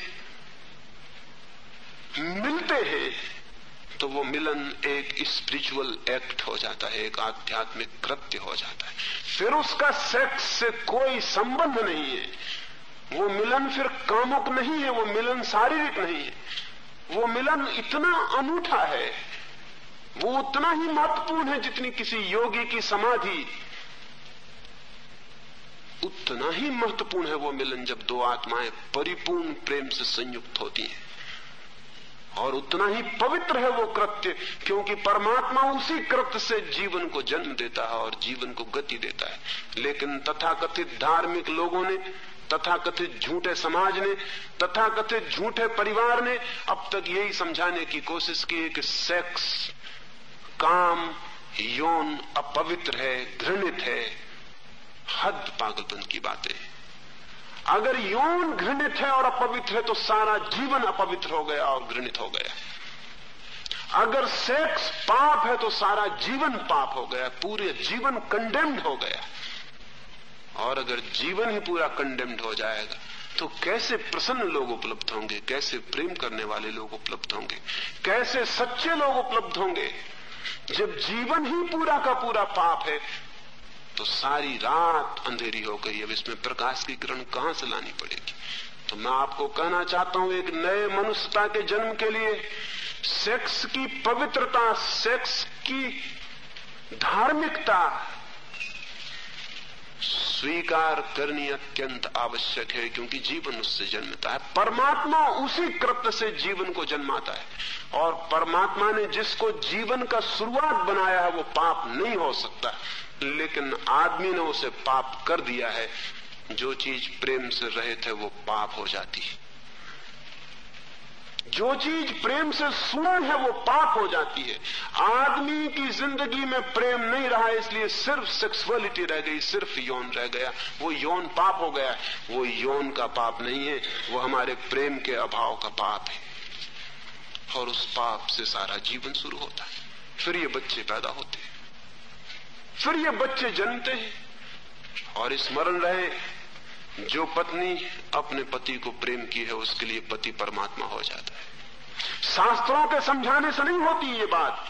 मिलते हैं तो वो मिलन एक स्पिरिचुअल एक्ट हो जाता है, एक आध्यात्मिक कृत्य हो जाता है। फिर उसका सेक्स से कोई संबंध नहीं है। वो मिलन फिर कामुक नहीं है, वो मिलन शारीरिक नहीं है। वो मिलन इतना अनूठा है, वो उतना ही महत्वपूर्ण है जितनी किसी योगी की समाधि। उतना ही महत्वपूर्ण है वो मिलन जब दो आत्माएं परिपूर्ण प्रेम से संयुक्त होती हैं, और उतना ही पवित्र है वो कृत्य, क्योंकि परमात्मा उसी कृत्य से जीवन को जन्म देता है और जीवन को गति देता है। लेकिन तथाकथित धार्मिक लोगों ने, तथाकथित झूठे समाज ने, तथाकथित झूठे परिवार ने अब तक यही समझाने की कोशिश की है कि सेक्स, काम, यौन अपवित्र है, घृणित है। हद पागलपन की बातें। अगर यौन घृणित है और अपवित्र है तो सारा जीवन अपवित्र हो गया और घृणित हो गया। अगर सेक्स पाप है तो सारा जीवन पाप हो गया, पूरे जीवन कंडेम्ड हो गया। और अगर जीवन ही पूरा कंडेम्ड हो जाएगा तो कैसे प्रसन्न लोग उपलब्ध होंगे, कैसे प्रेम करने वाले लोग उपलब्ध होंगे, कैसे सच्चे लोग उपलब्ध होंगे। जब जीवन ही पूरा का पूरा पाप है तो सारी रात अंधेरी हो गई। अब इसमें प्रकाश की किरण कहां से लानी पड़ेगी। तो मैं आपको कहना चाहता हूं, एक नए मनुष्यता के जन्म के लिए सेक्स की पवित्रता, सेक्स की धार्मिकता स्वीकार करनी अत्यंत आवश्यक है, क्योंकि जीवन उससे जन्मता है। परमात्मा उसी कृत्य से जीवन को जन्माता है, और परमात्मा ने जिसको जीवन का शुरुआत बनाया है वो पाप नहीं हो सकता, लेकिन आदमी ने उसे पाप कर दिया है। जो चीज प्रेम से रहित है वो पाप हो जाती है, जो चीज प्रेम से शून्य है वो पाप हो जाती है। आदमी की जिंदगी में प्रेम नहीं रहा, इसलिए सिर्फ सेक्सुअलिटी रह गई, सिर्फ यौन रह गया। वो यौन पाप हो गया। वो यौन का पाप नहीं है, वो हमारे प्रेम के अभाव का पाप है, और उस पाप से सारा जीवन शुरू होता है। फिर ये बच्चे पैदा होते हैं, फिर ये बच्चे जन्मते हैं। और स्मरण रहे, जो पत्नी अपने पति को प्रेम की है उसके लिए पति परमात्मा हो जाता है। शास्त्रों के समझाने से नहीं होती ये बात।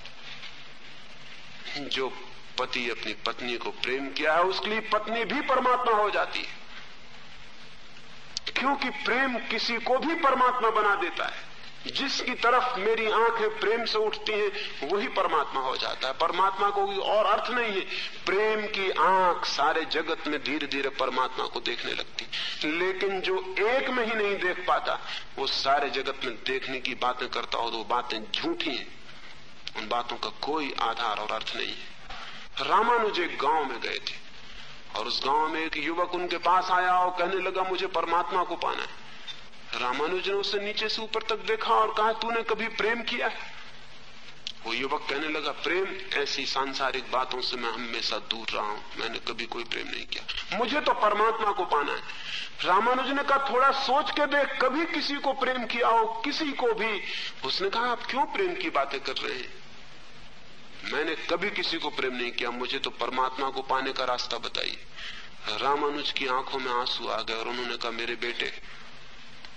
जो पति अपनी पत्नी को प्रेम किया है उसके लिए पत्नी भी परमात्मा हो जाती है, क्योंकि प्रेम किसी को भी परमात्मा बना देता है। जिसकी तरफ मेरी आंखें प्रेम से उठती हैं वही परमात्मा हो जाता है। परमात्मा को कोई और अर्थ नहीं है। प्रेम की आंख सारे जगत में धीरे धीरे परमात्मा को देखने लगती, लेकिन जो एक में ही नहीं देख पाता वो सारे जगत में देखने की बातें करता हो तो वो बातें झूठी हैं, उन बातों का कोई आधार और अर्थ नहीं है। रामानुज एक गांव में गए थे और उस गांव में एक युवक उनके पास आया और कहने लगा मुझे परमात्मा को पाना है। रामानुज ने उसे नीचे से ऊपर तक देखा और कहा तूने कभी प्रेम किया है? वो युवक कहने लगा प्रेम, ऐसी सांसारिक बातों से मैं हमेशा दूर रहा हूं, मैंने कभी कोई प्रेम नहीं किया, मुझे तो परमात्मा को पाना है। रामानुज ने कहा थोड़ा सोच के देख, कभी किसी को प्रेम किया हो, किसी को भी? उसने कहा आप क्यों प्रेम की बातें कर रहे हैं? मैंने कभी किसी को प्रेम नहीं किया, मुझे तो परमात्मा को पाने का रास्ता बताइए। रामानुज की आंखों में आंसू आ गए और उन्होंने कहा मेरे बेटे,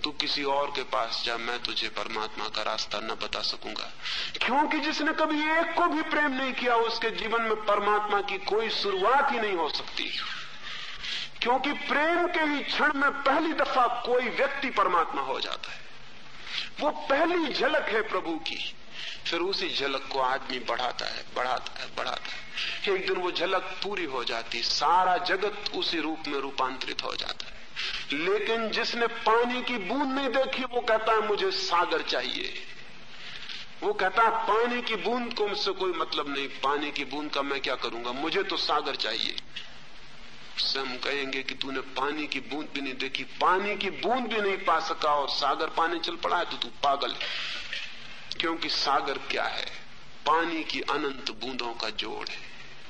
तू किसी और के पास जा, मैं तुझे परमात्मा का रास्ता न बता सकूंगा। क्योंकि जिसने कभी एक को भी प्रेम नहीं किया उसके जीवन में परमात्मा की कोई शुरुआत ही नहीं हो सकती। क्योंकि प्रेम के ही क्षण में पहली दफा कोई व्यक्ति परमात्मा हो जाता है। वो पहली झलक है प्रभु की, फिर उसी झलक को आदमी बढ़ाता है बढ़ाता है बढ़ाता है। एक दिन वो झलक पूरी हो जाती, सारा जगत उसी रूप में रूपांतरित हो जाता है। लेकिन जिसने पानी की बूंद नहीं देखी वो कहता है मुझे सागर चाहिए। वो कहता है पानी की बूंद को मुझसे कोई मतलब नहीं, पानी की बूंद का मैं क्या करूंगा, मुझे तो सागर चाहिए। उससे हम कहेंगे कि तूने पानी की बूंद भी नहीं देखी, पानी की बूंद भी नहीं पा सका और सागर पाने चल पड़ा है तो तू पागल है। क्योंकि सागर क्या है? पानी की अनंत बूंदों का जोड़ है।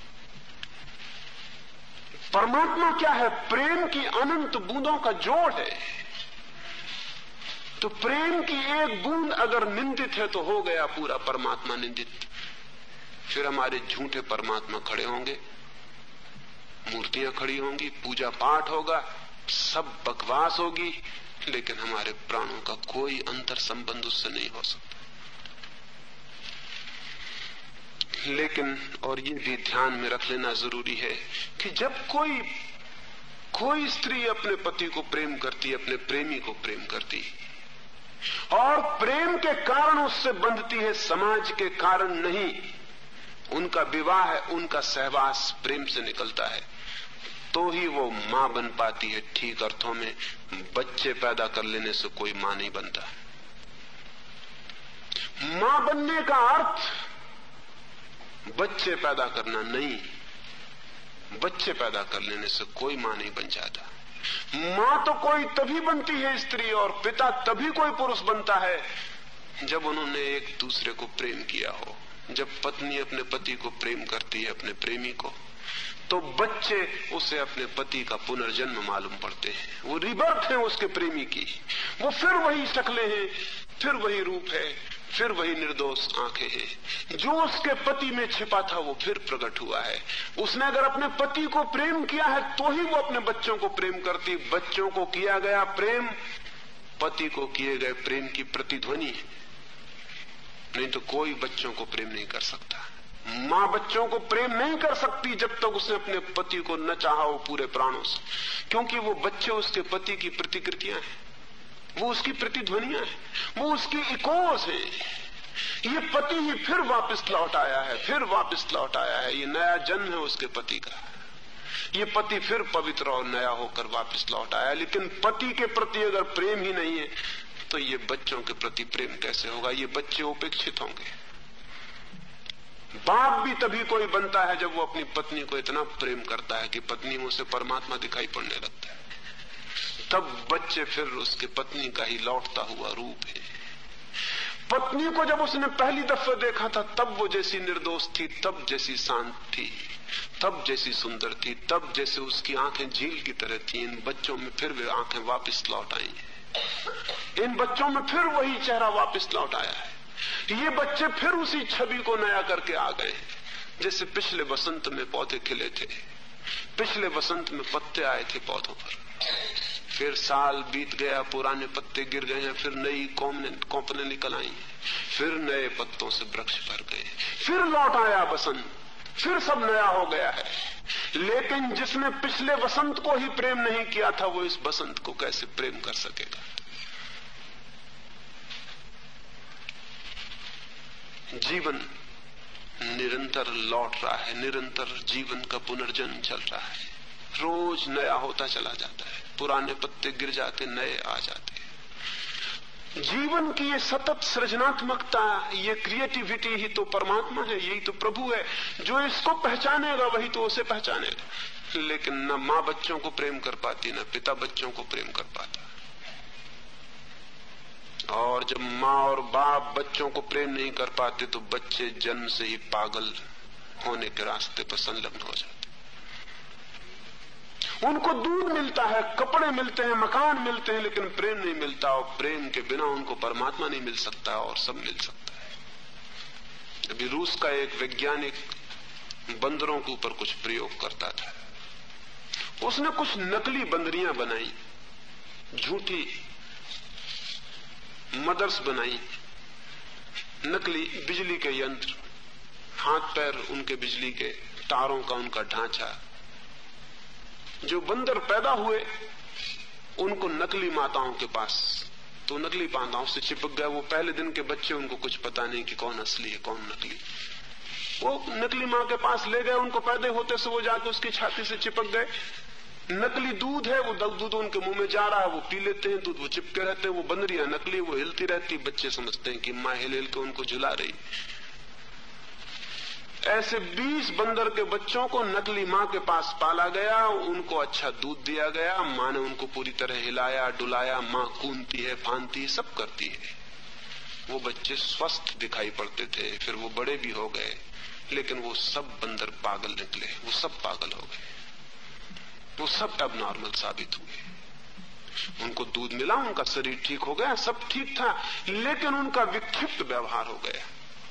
परमात्मा क्या है? प्रेम की अनंत बूंदों का जोड़ है। तो प्रेम की एक बूंद अगर निंदित है तो हो गया पूरा परमात्मा निंदित। फिर हमारे झूठे परमात्मा खड़े होंगे, मूर्तियां खड़ी होंगी, पूजा पाठ होगा, सब बकवास होगी, लेकिन हमारे प्राणों का कोई अंतर संबंध उससे नहीं हो सकता। लेकिन और ये भी ध्यान में रख लेना जरूरी है कि जब कोई कोई स्त्री अपने पति को प्रेम करती है, अपने प्रेमी को प्रेम करती है और प्रेम के कारण उससे बंधती है, समाज के कारण नहीं, उनका विवाह है, उनका सहवास प्रेम से निकलता है, तो ही वो मां बन पाती है। ठीक अर्थों में बच्चे पैदा कर लेने से कोई मां नहीं बनता। मां बनने का अर्थ बच्चे पैदा करना नहीं, बच्चे पैदा कर लेने से कोई मां नहीं बन जाता। मां तो कोई तभी बनती है स्त्री, और पिता तभी कोई पुरुष बनता है जब उन्होंने एक दूसरे को प्रेम किया हो। जब पत्नी अपने पति को प्रेम करती है, अपने प्रेमी को, तो बच्चे उसे अपने पति का पुनर्जन्म मालूम पड़ते हैं। वो रिबर्थ है उसके प्रेमी की, वो फिर वही शक्लें हैं, फिर वही रूप है, फिर वही निर्दोष आंखें हैं। जो उसके पति में छिपा था वो फिर प्रकट हुआ है। उसने अगर अपने पति को प्रेम किया है तो ही वो अपने बच्चों को प्रेम करती। बच्चों को किया गया प्रेम पति को किए गए प्रेम की प्रतिध्वनि है, नहीं तो कोई बच्चों को प्रेम नहीं कर सकता। मां बच्चों को प्रेम नहीं कर सकती जब तक उसने अपने पति को न चाहा हो पूरे प्राणों से, क्योंकि वो बच्चे उसके पति की प्रतिकृतियां हैं, वो उसकी प्रतिध्वनियां हैं, वो उसकी इकोज है। ये पति ही फिर वापस लौट आया है, फिर वापस लौट आया है। ये नया जन्म है उसके पति का। ये पति फिर पवित्र और नया होकर वापस लौट आया। लेकिन पति के प्रति अगर प्रेम ही नहीं है तो ये बच्चों के प्रति प्रेम कैसे होगा? ये बच्चे उपेक्षित होंगे। बाप भी तभी कोई बनता है जब वो अपनी पत्नी को इतना प्रेम करता है कि पत्नी में उसे परमात्मा दिखाई पड़ने लगता है। तब बच्चे फिर उसके पत्नी का ही लौटता हुआ रूप है। पत्नी को जब उसने पहली दफा देखा था तब वो जैसी निर्दोष थी, तब जैसी शांत थी, तब जैसी सुंदर थी, तब जैसे उसकी आंखें झील की तरह थी। इन बच्चों में फिर वे आंखें वापस लौट आई हैं। इन बच्चों में फिर वही चेहरा वापस लौट आया है। ये बच्चे फिर उसी छवि को नया करके आ गए, जैसे पिछले बसंत में पौधे खिले थे, पिछले बसंत में पत्ते आए थे पौधों पर, फिर साल बीत गया, पुराने पत्ते गिर गए हैं, फिर नई कौपने निकल आई, फिर नए पत्तों से वृक्ष भर गए, फिर लौट आया बसंत, फिर सब नया हो गया है। लेकिन जिसने पिछले बसंत को ही प्रेम नहीं किया था वो इस बसंत को कैसे प्रेम कर सकेगा? जीवन निरंतर लौट रहा है, निरंतर जीवन का पुनर्जन्म चल रहा है, रोज नया होता चला जाता है, पुराने पत्ते गिर जाते, नए आ जाते। जीवन की ये सतत सृजनात्मकता, ये क्रिएटिविटी ही तो परमात्मा है, यही तो प्रभु है। जो इसको पहचानेगा वही तो उसे पहचानेगा। लेकिन न मां बच्चों को प्रेम कर पाती, न पिता बच्चों को प्रेम कर पाता। और जब मां और बाप बच्चों को प्रेम नहीं कर पाते तो बच्चे जन्म से ही पागल होने के रास्ते पर संलग्न हो जाते। उनको दूध मिलता है, कपड़े मिलते हैं, मकान मिलते हैं, लेकिन प्रेम नहीं मिलता। और प्रेम के बिना उनको परमात्मा नहीं मिल सकता और सब मिल सकता है। अभी रूस का एक वैज्ञानिक बंदरों के ऊपर कुछ प्रयोग करता था। उसने कुछ नकली बंदरियां बनाई, झूठी मदर्स बनाई, नकली बिजली के यंत्र, हाथ पैर उनके बिजली के, तारों का उनका ढांचा। जो बंदर पैदा हुए उनको नकली माताओं के पास, तो नकली माताओं से चिपक गए। वो पहले दिन के बच्चे, उनको कुछ पता नहीं कि कौन असली है कौन नकली। वो नकली माँ के पास ले गए, उनको पैदा होते से वो जाके उसकी छाती से चिपक गए। नकली दूध है, वो दूध उनके मुंह में जा रहा है, वो पी लेते हैं दूध, वो चिपके रहते हैं। वो बंदरियां नकली, वो हिलती रहती, बच्चे समझते हैं कि माँ हिल हिल के उनको झुला रही। ऐसे बीस बंदर के बच्चों को नकली माँ के पास पाला गया, उनको अच्छा दूध दिया गया, माँ ने उनको पूरी तरह हिलाया डुलाया, माँ कूदती है फांदती है, सब करती है। वो बच्चे स्वस्थ दिखाई पड़ते थे, फिर वो बड़े भी हो गए, लेकिन वो सब बंदर पागल निकले, वो सब पागल हो गए, वो सब अब नॉर्मल साबित हुए। उनको दूध मिला, उनका शरीर ठीक हो गया, सब ठीक था, लेकिन उनका विक्षिप्त व्यवहार हो गया।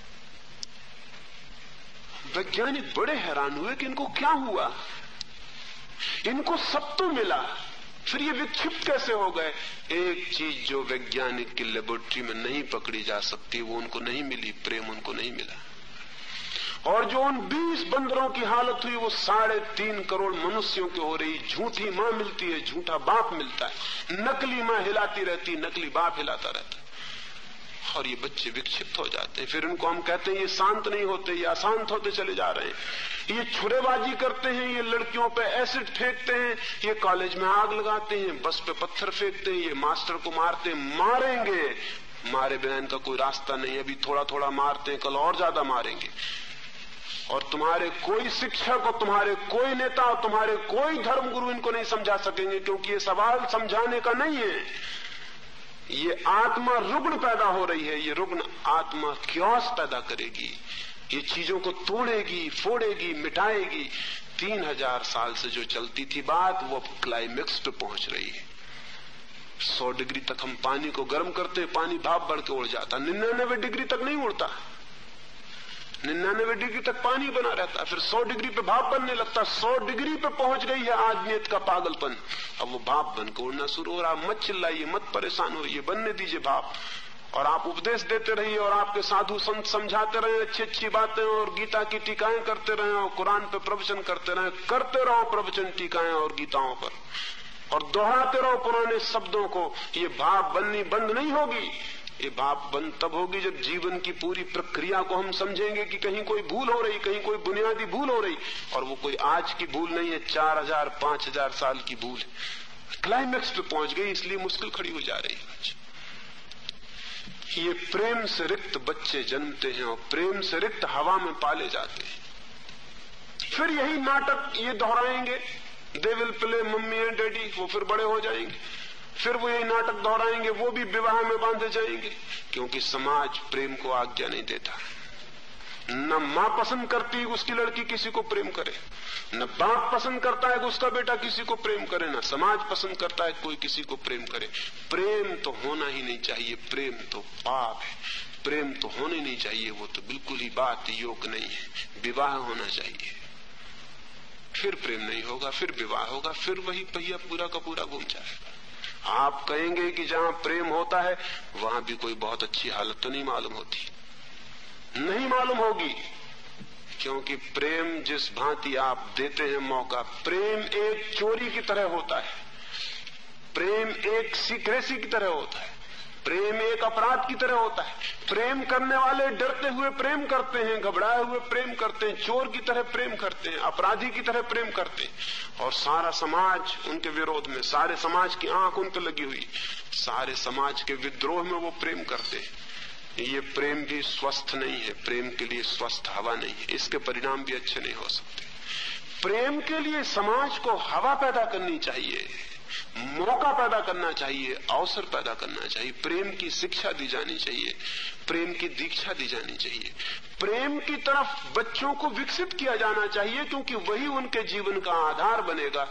वैज्ञानिक बड़े हैरान हुए कि इनको क्या हुआ, इनको सब तो मिला, फिर ये विक्षिप्त कैसे हो गए। एक चीज जो वैज्ञानिक की लेबोरेटरी में नहीं पकड़ी जा सकती वो उनको नहीं मिली, प्रेम उनको नहीं मिला। और जो उन बीस बंदरों की हालत हुई वो साढ़े तीन करोड़ मनुष्यों की हो रही। झूठी माँ मिलती है, झूठा बाप मिलता है, नकली माँ हिलाती रहती, नकली बाप हिलाता रहता है, और ये बच्चे विक्षिप्त हो जाते हैं। फिर उनको हम कहते हैं ये शांत नहीं होते, ये अशांत होते चले जा रहे हैं, ये छुरेबाजी करते हैं, ये लड़कियों पे एसिड फेंकते हैं, ये कॉलेज में आग लगाते हैं, बस पे पत्थर फेंकते हैं, ये मास्टर को मारते हैं। मारेंगे, मारे बिना इनका कोई रास्ता नहीं। अभी थोड़ा थोड़ा मारते हैं, कल और ज्यादा मारेंगे। और तुम्हारे कोई शिक्षक और तुम्हारे कोई नेता और तुम्हारे कोई धर्मगुरु इनको नहीं समझा सकेंगे, क्योंकि ये सवाल समझाने का नहीं है। ये आत्मा रुग्ण पैदा हो रही है, ये रुग्ण आत्मा क्योस पैदा करेगी, ये चीजों को तोड़ेगी, फोड़ेगी, मिटाएगी। तीन हजार साल से जो चलती थी बात वो अब क्लाइमेक्स पे पहुंच रही है। सौ डिग्री तक हम पानी को गर्म करते, पानी भाप बढ़ के उड़ जाता, निन्यानवे डिग्री तक नहीं उड़ता, निन्यानवे डिग्री तक पानी बना रहता, फिर सौ डिग्री पे भाप बनने लगता। सौ डिग्री पे पहुंच गई है आदमियत का पागलपन, अब वो भाप बन के उड़ना शुरू हो रहा। मत चिल्लाइए, मत परेशान होइए, बनने दीजिए भाप। और आप उपदेश देते रहिए, और आपके साधु संत समझाते रहे अच्छी अच्छी बातें, और गीता की टीकाएं करते रहे, और कुरान पे प्रवचन करते रहे। करते रहो प्रवचन टीकाएं और गीताओं पर, और दोहराते रहो पुराने शब्दों को। ये भाप बननी बंद नहीं होगी। ये भाप बंद तब होगी जब जीवन की पूरी प्रक्रिया को हम समझेंगे कि कहीं कोई भूल हो रही, कहीं कोई बुनियादी भूल हो रही, और वो कोई आज की भूल नहीं है, चार हजार पांच हजार साल की भूल है। क्लाइमेक्स पे पहुंच गई, इसलिए मुश्किल खड़ी हो जा रही है। ये प्रेम से रिक्त बच्चे जन्मते हैं और प्रेम से रिक्त हवा में पाले जाते हैं। फिर यही नाटक ये दोहराएंगे, they will play mummy and daddy, वो फिर बड़े हो जाएंगे, फिर वो यही नाटक दोहराएंगे, वो भी विवाह में बांधे जाएंगे, क्योंकि समाज प्रेम को आज्ञा नहीं देता। न मां पसंद करती है उसकी लड़की किसी को प्रेम करे, न बाप पसंद करता है कि उसका बेटा किसी को प्रेम करे, न समाज पसंद करता है कोई किसी को प्रेम करे। प्रेम तो होना ही नहीं चाहिए, प्रेम तो पाप है, प्रेम तो होने नहीं चाहिए, वो तो बिल्कुल ही बात योग्य नहीं है। विवाह होना चाहिए, फिर प्रेम नहीं होगा, फिर विवाह होगा, फिर वही पहिया पूरा का पूरा घूम जाएगा। आप कहेंगे कि जहां प्रेम होता है वहां भी कोई बहुत अच्छी हालत तो नहीं मालूम होती, नहीं मालूम होगी, क्योंकि प्रेम जिस भांति आप देते हैं मौका, प्रेम एक चोरी की तरह होता है, प्रेम एक सीक्रेसी की तरह होता है, प्रेम एक अपराध की तरह होता है। प्रेम करने वाले डरते हुए प्रेम करते हैं, घबराए हुए प्रेम करते हैं, चोर की तरह प्रेम करते हैं, अपराधी की तरह प्रेम करते हैं, और सारा समाज उनके विरोध में, सारे समाज की आंख उन पर लगी हुई, सारे समाज के विद्रोह में वो प्रेम करते हैं। ये प्रेम भी स्वस्थ नहीं है, प्रेम के लिए स्वस्थ हवा नहीं है, इसके परिणाम भी अच्छे नहीं हो सकते। प्रेम के लिए समाज को हवा पैदा करनी चाहिए, मौका पैदा करना चाहिए, अवसर पैदा करना चाहिए, प्रेम की शिक्षा दी जानी चाहिए, प्रेम की दीक्षा दी जानी चाहिए, प्रेम की तरफ बच्चों को विकसित किया जाना चाहिए, क्योंकि वही उनके जीवन का आधार बनेगा,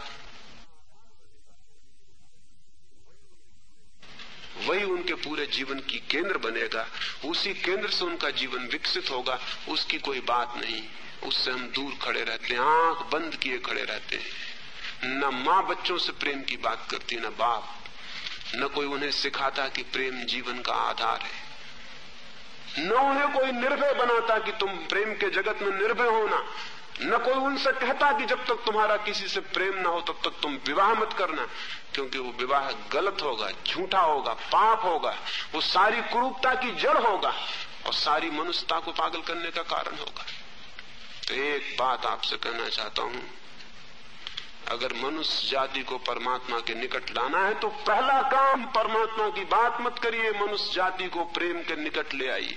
वही उनके पूरे जीवन की केंद्र बनेगा, उसी केंद्र से उनका जीवन विकसित होगा। उसकी कोई बात नहीं, उससे हम दूर खड़े रहते हैं, आंख बंद किए खड़े रहते हैं। न मां बच्चों से प्रेम की बात करती, न बाप, न कोई उन्हें सिखाता कि प्रेम जीवन का आधार है, न उन्हें कोई निर्भय बनाता कि तुम प्रेम के जगत में निर्भय होना, न कोई उनसे कहता कि जब तक तुम्हारा किसी से प्रेम ना हो तब तक तुम विवाह मत करना, क्योंकि वो विवाह गलत होगा, झूठा होगा, पाप होगा, वो सारी कुरूपता की जड़ होगा और सारी मनुष्यता को पागल करने का कारण होगा। तो एक बात आपसे कहना चाहता हूं, अगर मनुष्य जाति को परमात्मा के निकट लाना है तो पहला काम परमात्मा की बात मत करिए, मनुष्य जाति को प्रेम के निकट ले आइए।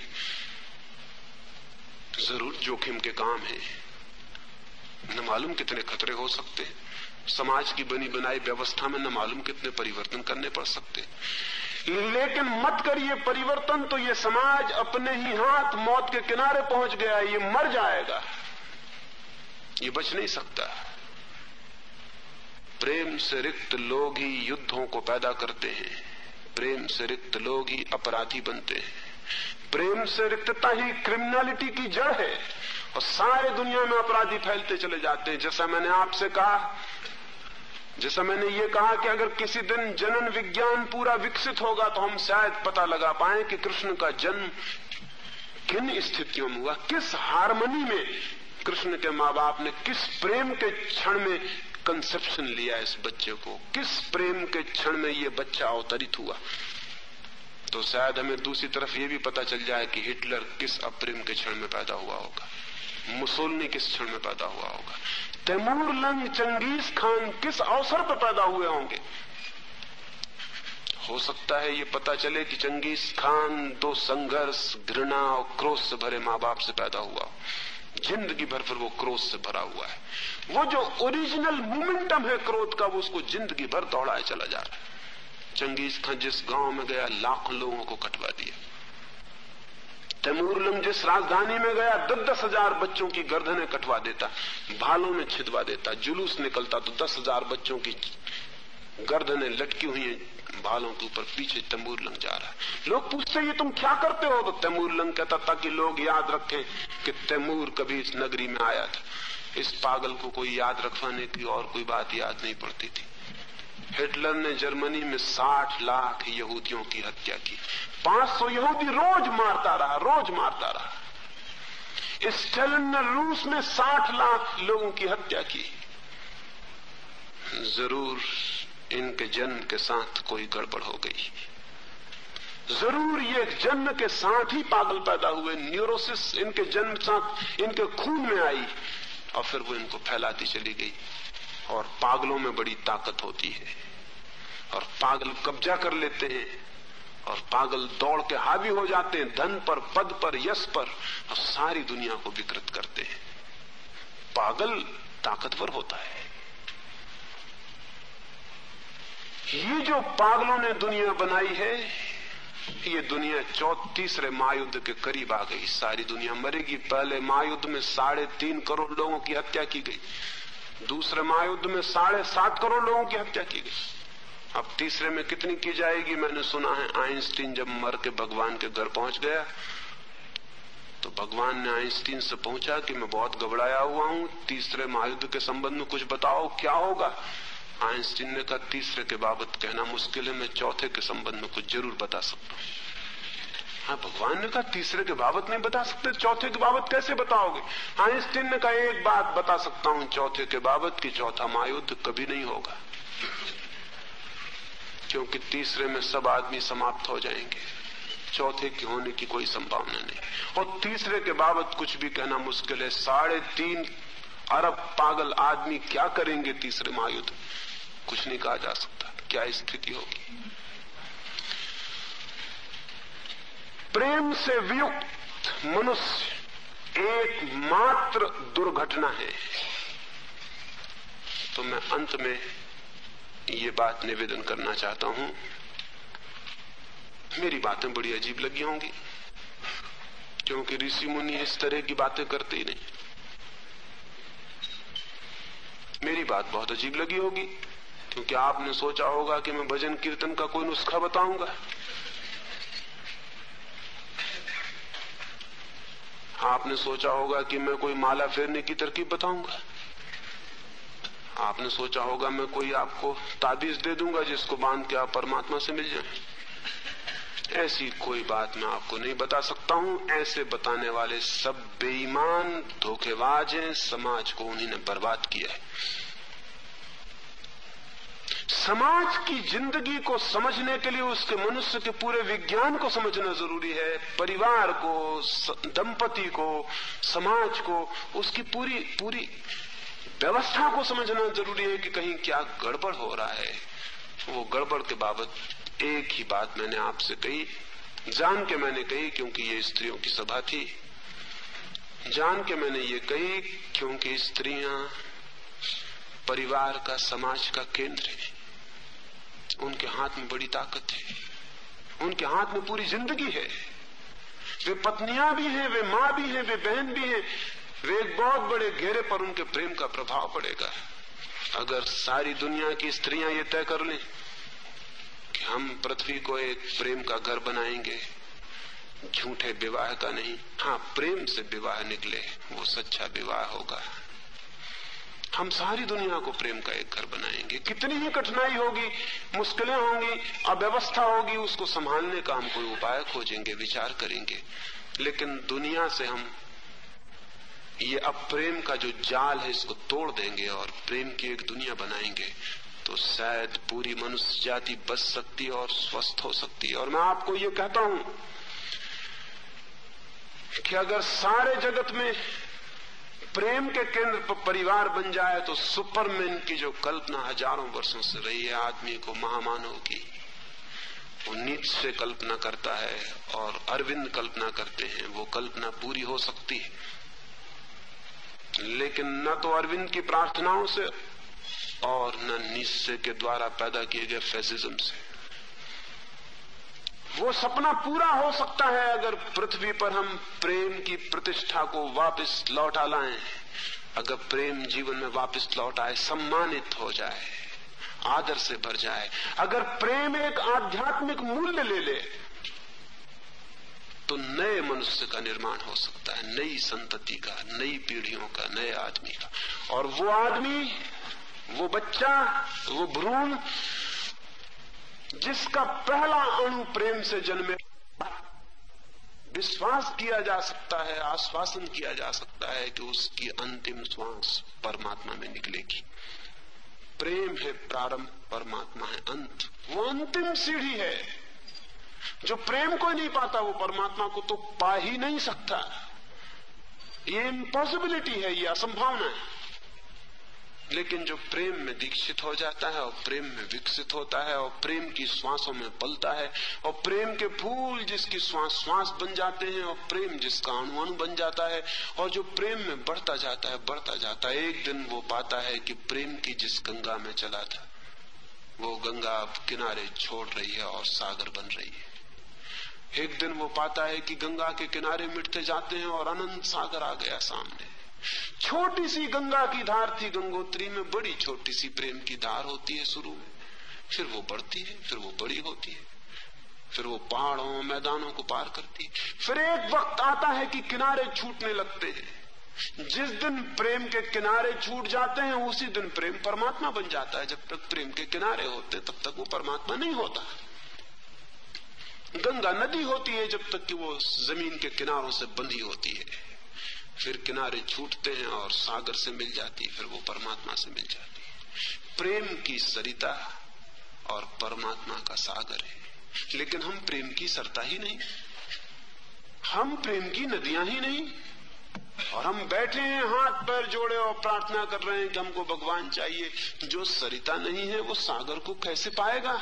जरूर जोखिम के काम है, न मालूम कितने खतरे हो सकते हैं, समाज की बनी बनाई व्यवस्था में न मालूम कितने परिवर्तन करने पड़ सकते, लेकिन मत करिए परिवर्तन, तो ये समाज अपने ही हाथ मौत के किनारे पहुंच गया, ये मर जाएगा, ये बच नहीं सकता। प्रेम से रिक्त लोग ही युद्धों को पैदा करते हैं, प्रेम से रिक्त लोग ही अपराधी बनते हैं, प्रेम से रिक्तता ही क्रिमिनलिटी की जड़ है और सारे दुनिया में अपराधी फैलते चले जाते हैं। जैसा मैंने आपसे कहा, जैसा मैंने ये कहा कि अगर किसी दिन जनन विज्ञान पूरा विकसित होगा तो हम शायद पता लगा पाए कि कृष्ण का जन्म किन स्थितियों में हुआ, किस हार्मनी में कृष्ण के माँ बाप ने किस प्रेम के क्षण में कंसेप्शन लिया इस बच्चे को, किस प्रेम के क्षण में ये बच्चा अवतरित हुआ। तो शायद हमें दूसरी तरफ ये भी पता चल जाए कि हिटलर किस अप्रेम के क्षण में पैदा हुआ होगा, मुसोलिनी किस क्षण में पैदा हुआ होगा, तैमूर लंग चंगेज खान किस अवसर पर पैदा हुए होंगे। हो सकता है ये पता चले कि चंगेज खान दो संघर्ष, घृणा और क्रोध से भरे माँ बाप से पैदा हुआ हो, जिंदगी भर फिर वो क्रोध से भरा हुआ है, वो जो ओरिजिनल मोमेंटम है क्रोध का वो उसको जिंदगी भर दौड़ाए चला जा रहा है। चंगेज खान जिस गांव में गया लाखों लोगों को कटवा दिया, तैमूर लंग जिस राजधानी में गया दस दस हजार बच्चों की गर्दनें कटवा देता, भालों में छिदवा देता, जुलूस निकलता तो दस हजार बच्चों की गर्दनें लटकी हुई हैं भालों के ऊपर, पीछे तैमूर लंग जा रहा है। लोग पूछते ये तुम क्या करते हो, तो तैमूर लंग कहता ताकि लोग याद रखें कि तैमूर कभी इस नगरी में आया था। इस पागल को कोई याद रखवाने की और कोई बात याद नहीं पड़ती थी। हिटलर ने जर्मनी में साठ लाख यहूदियों की हत्या की, पांच सौ यहूदी रोज मारता रहा, रोज मारता रहा। स्टालिन ने रूस में साठ लाख लोगों की हत्या की। जरूर इनके जन्म के साथ कोई गड़बड़ हो गई, जरूर ये जन्म के साथ ही पागल पैदा हुए, न्यूरोसिस इनके जन्म साथ इनके खून में आई और फिर वो इनको फैलाती चली गई। और पागलों में बड़ी ताकत होती है और पागल कब्जा कर लेते हैं और पागल दौड़ के हावी हो जाते हैं धन पर, पद पर, यश पर और सारी दुनिया को विकृत करते हैं। पागल ताकतवर होता है। ये जो पागलों ने दुनिया बनाई है, ये दुनिया चौथ तीसरे महायुद्ध के करीब आ गई, सारी दुनिया मरेगी। पहले महायुद्ध में साढ़े तीन करोड़ लोगों की हत्या की गई, दूसरे महायुद्ध में साढ़े सात करोड़ लोगों की हत्या की गई। अब तीसरे में कितनी की जाएगी? मैंने सुना है आइंस्टीन जब मर के भगवान के घर पहुंच गया तो भगवान ने आइंस्टीन से पूछा कि मैं बहुत घबराया हुआ हूं, तीसरे महायुद्ध के संबंध में कुछ बताओ क्या होगा। आइंस्टीन ने कहा तीसरे के बाबत कहना मुश्किल है, मैं चौथे के संबंध में कुछ जरूर बता सकता हूं। हाँ, भगवान ने कहा तीसरे के बाबत नहीं बता सकते, चौथे के बाबत कैसे बताओगे? आइंस्टीन ने कहा एक बात बता सकता हूं चौथे के बाबत कि चौथा महायुद्ध कभी नहीं होगा, क्योंकि तीसरे में सब आदमी समाप्त हो जाएंगे, चौथे के होने की कोई संभावना नहीं। और तीसरे के बाबत कुछ भी कहना मुश्किल है। साढ़े तीन अरब पागल आदमी क्या करेंगे तीसरे महायुद्ध? कुछ नहीं कहा जा सकता क्या स्थिति होगी। प्रेम से वियुक्त मनुष्य एकमात्र दुर्घटना है। तो मैं अंत में ये बात निवेदन करना चाहता हूं, मेरी बातें बड़ी अजीब लगी होंगी क्योंकि ऋषि मुनि इस तरह की बातें करते ही नहीं। मेरी बात बहुत अजीब लगी होगी क्योंकि आपने सोचा होगा कि मैं भजन कीर्तन का कोई नुस्खा बताऊंगा। आपने सोचा होगा कि मैं कोई माला फेरने की तरकीब बताऊंगा। आपने सोचा होगा मैं कोई आपको ताबीज दे दूंगा जिसको बांध के आप परमात्मा से मिल जाएं। ऐसी कोई बात मैं आपको नहीं बता सकता हूं। ऐसे बताने वाले सब बेईमान धोखेबाज हैं। समाज को उन्हीं ने बर्बाद किया है। समाज की जिंदगी को समझने के लिए उसके मनुष्य के पूरे विज्ञान को समझना जरूरी है। परिवार को, दंपति को, समाज को, उसकी पूरी पूरी व्यवस्था को समझना जरूरी है कि कहीं क्या गड़बड़ हो रहा है। वो गड़बड़ के बाबत एक ही बात मैंने आपसे कही, जान के मैंने कही क्योंकि ये स्त्रियों की सभा थी। जान के मैंने ये कही क्योंकि स्त्रियां परिवार का, समाज का केंद्र है। उनके हाथ में बड़ी ताकत है, उनके हाथ में पूरी जिंदगी है। वे पत्नियां भी हैं, वे मां भी हैं, वे बहन भी हैं। वे एक बहुत बड़े घेरे पर उनके प्रेम का प्रभाव पड़ेगा। अगर सारी दुनिया की स्त्रियां ये तय कर लें कि हम पृथ्वी को एक प्रेम का घर बनाएंगे, झूठे विवाह का नहीं, हाँ प्रेम से विवाह निकले, वो सच्चा विवाह होगा। हम सारी दुनिया को प्रेम का एक घर बनाएंगे। कितनी ही कठिनाई होगी, मुश्किलें होंगी, अव्यवस्था होगी, उसको संभालने का हम कोई उपाय खोजेंगे, विचार करेंगे। लेकिन दुनिया से हम ये अब प्रेम का जो जाल है इसको तोड़ देंगे और प्रेम की एक दुनिया बनाएंगे, तो शायद पूरी मनुष्य जाति बच सकती है और स्वस्थ हो सकती है। और मैं आपको ये कहता हूं कि अगर सारे जगत में प्रेम के केंद्र पर परिवार बन जाए तो सुपरमैन की जो कल्पना हजारों वर्षों से रही है आदमी को महामानव की, वो नीचे से कल्पना करता है और अरविंद कल्पना करते हैं, वो कल्पना पूरी हो सकती है। लेकिन न तो अरविंद की प्रार्थनाओं से और न नीचे के द्वारा पैदा किए गए फैसिज्म से। वो सपना पूरा हो सकता है अगर पृथ्वी पर हम प्रेम की प्रतिष्ठा को वापस लौटा लाएं, अगर प्रेम जीवन में वापस लौट आए, सम्मानित हो जाए, आदर से भर जाए, अगर प्रेम एक आध्यात्मिक मूल्य ले ले, तो नए मनुष्य का निर्माण हो सकता है, नई संतति का, नई पीढ़ियों का, नए आदमी का। और वो आदमी, वो बच्चा, वो भ्रूण जिसका पहला अणु प्रेम से जन्मे, विश्वास किया जा सकता है, आश्वासन किया जा सकता है कि उसकी अंतिम श्वास परमात्मा में निकलेगी। प्रेम है प्रारंभ, परमात्मा है अंत। वो अंतिम सीढ़ी है। जो प्रेम को नहीं पाता वो परमात्मा को तो पा ही नहीं सकता। ये इम्पॉसिबिलिटी है, ये असंभावना है। लेकिन जो प्रेम में दीक्षित हो जाता है और प्रेम में विकसित होता है और प्रेम की श्वासों में पलता है और प्रेम के फूल जिसकी श्वास श्वास बन जाते हैं और प्रेम जिसका अणु अणु बन जाता है और जो प्रेम में बढ़ता जाता है बढ़ता जाता है, एक दिन वो पाता है कि प्रेम की जिस गंगा में चला था वो गंगा अब किनारे छोड़ रही है और सागर बन रही है। एक दिन वो पाता है कि गंगा के किनारे मिटते जाते हैं और अनंत सागर आ गया सामने। छोटी सी गंगा की धार थी गंगोत्री में, बड़ी छोटी सी प्रेम की धार होती है शुरू में, फिर वो बढ़ती है, फिर वो बड़ी होती है, फिर वो पहाड़ों मैदानों को पार करती है। फिर एक वक्त आता है कि किनारे छूटने लगते हैं। जिस दिन प्रेम के किनारे छूट जाते हैं उसी दिन प्रेम परमात्मा बन जाता है। जब तक प्रेम के किनारे होते तब तक वो परमात्मा नहीं होता। गंगा नदी होती है जब तक कि वो जमीन के किनारों से बंधी होती है, फिर किनारे छूटते हैं और सागर से मिल जाती है, फिर वो परमात्मा से मिल जाती है। प्रेम की सरिता और परमात्मा का सागर है। लेकिन हम प्रेम की सरता ही नहीं, हम प्रेम की नदियां ही नहीं, और हम बैठे हैं हाथ पैर जोड़े और प्रार्थना कर रहे हैं कि हमको भगवान चाहिए। जो सरिता नहीं है वो सागर को कैसे पाएगा?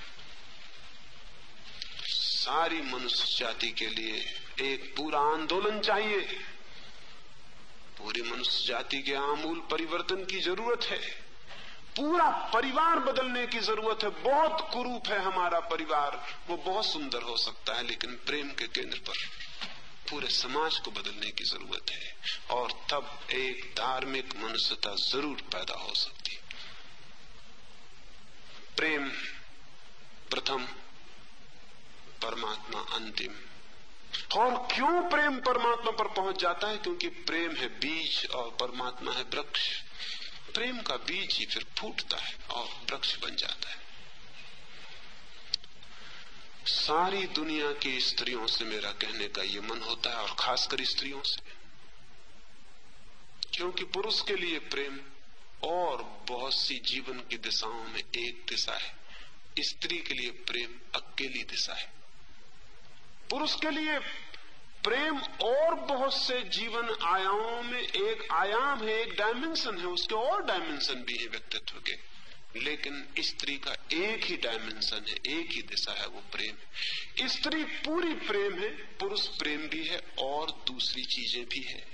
सारी मनुष्य जाति के लिए एक पूरा आंदोलन चाहिए। पूरी मनुष्य जाति के आमूल परिवर्तन की जरूरत है। पूरा परिवार बदलने की जरूरत है। बहुत कुरूप है हमारा परिवार, वो बहुत सुंदर हो सकता है, लेकिन प्रेम के केंद्र पर पूरे समाज को बदलने की जरूरत है। और तब एक धार्मिक मनुष्यता जरूर पैदा हो सकती है। प्रेम प्रथम, परमात्मा अंतिम। और क्यों प्रेम परमात्मा पर पहुंच जाता है? क्योंकि प्रेम है बीज और परमात्मा है वृक्ष। प्रेम का बीज ही फिर फूटता है और वृक्ष बन जाता है। सारी दुनिया की स्त्रियों से मेरा कहने का ये मन होता है, और खासकर स्त्रियों से, क्योंकि पुरुष के लिए प्रेम और बहुत सी जीवन की दिशाओं में एक दिशा है, स्त्री के लिए प्रेम अकेली दिशा है। पुरुष के लिए प्रेम और बहुत से जीवन आयामों में एक आयाम है, एक डायमेंशन है, उसके और डायमेंशन भी है व्यक्तित्व के, लेकिन स्त्री का एक ही डायमेंशन है, एक ही दिशा है, वो प्रेम है। स्त्री पूरी प्रेम है, पुरुष प्रेम भी है और दूसरी चीजें भी है।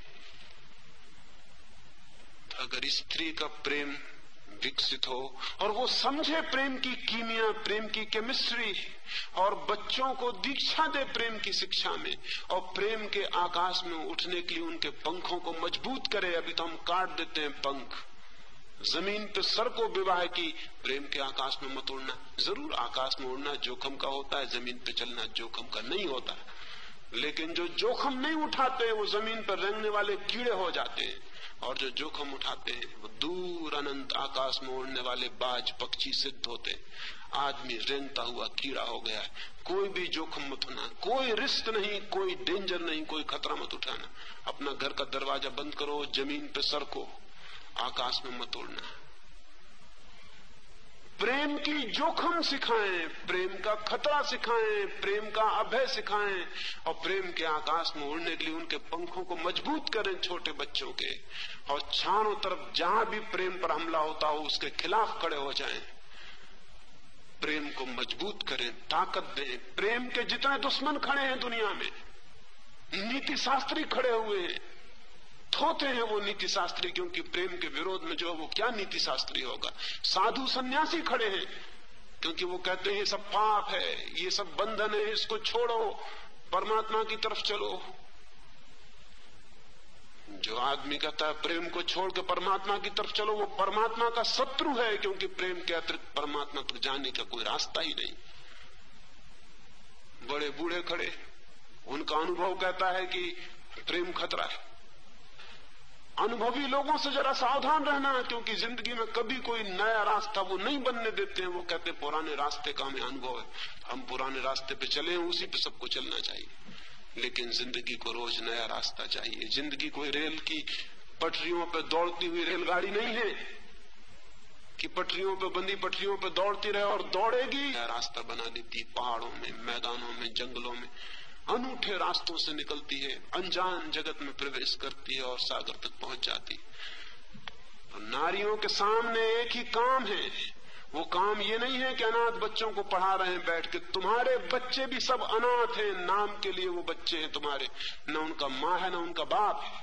अगर स्त्री का प्रेम विकसित हो और वो समझे प्रेम की कीमिया, प्रेम की केमिस्ट्री, और बच्चों को दीक्षा दे प्रेम की शिक्षा में, और प्रेम के आकाश में उठने के लिए उनके पंखों को मजबूत करे। अभी तो हम काट देते हैं पंख, जमीन पे सर को विवाह की, प्रेम के आकाश में मत उड़ना। जरूर आकाश में उड़ना जोखिम का होता है, जमीन पे चलना जोखिम का नहीं होता, लेकिन जो जोखिम नहीं उठाते वो जमीन पर रेंगने वाले कीड़े हो जाते हैं, और जो जोखिम उठाते हैं वो दूर अनंत आकाश में उड़ने वाले बाज पक्षी सिद्ध होते हैं। आदमी रेंगता हुआ कीड़ा हो गया है। कोई भी जोखिम मत उठाना, कोई रिस्क नहीं, कोई डेंजर नहीं, कोई खतरा मत उठाना। अपना घर का दरवाजा बंद करो, जमीन पे सरको, आकाश में मत उड़ना। प्रेम की जोखिम सिखाएं, प्रेम का खतरा सिखाएं, प्रेम का अभय सिखाएं, और प्रेम के आकाश में उड़ने के लिए उनके पंखों को मजबूत करें छोटे बच्चों के, और चारों तरफ जहां भी प्रेम पर हमला होता हो उसके खिलाफ खड़े हो जाएं। प्रेम को मजबूत करें, ताकत दें। प्रेम के जितने दुश्मन खड़े हैं दुनिया में, नीति शास्त्री खड़े हुए हैं, थोते हैं वो नीति शास्त्री, क्योंकि प्रेम के विरोध में जो वो क्या नीति शास्त्री होगा। साधु सन्यासी खड़े हैं, क्योंकि वो कहते हैं ये सब पाप है, ये सब बंधन है, इसको छोड़ो, परमात्मा की तरफ चलो। जो आदमी कहता है प्रेम को छोड़ के परमात्मा की तरफ चलो, वो परमात्मा का शत्रु है, क्योंकि प्रेम के अतिरिक्त परमात्मा तक जाने का कोई रास्ता ही नहीं। बड़े बूढ़े खड़े, उनका अनुभव कहता है कि प्रेम खतरा है। अनुभवी लोगों से जरा सावधान रहना, क्योंकि जिंदगी में कभी कोई नया रास्ता वो नहीं बनने देते हैं। वो कहते पुराने रास्ते का हमें अनुभव है, हम पुराने रास्ते पे चले हैं, उसी पे सबको चलना चाहिए। लेकिन जिंदगी को रोज नया रास्ता चाहिए। जिंदगी कोई रेल की पटरियों पे दौड़ती हुई रेलगाड़ी नहीं है कि पटरियों पे बंधी पटरियों पे दौड़ती रहे और दौड़ेगी। रास्ता बना देती, पहाड़ों में, मैदानों में, जंगलों में, अनूठे रास्तों से निकलती है, अनजान जगत में प्रवेश करती है और सागर तक पहुंच जाती है। तो नारियों के सामने एक ही काम है। वो काम ये नहीं है कि अनाथ बच्चों को पढ़ा रहे हैं बैठ के। तुम्हारे बच्चे भी सब अनाथ हैं, नाम के लिए वो बच्चे हैं तुम्हारे, न उनका माँ है न उनका बाप है।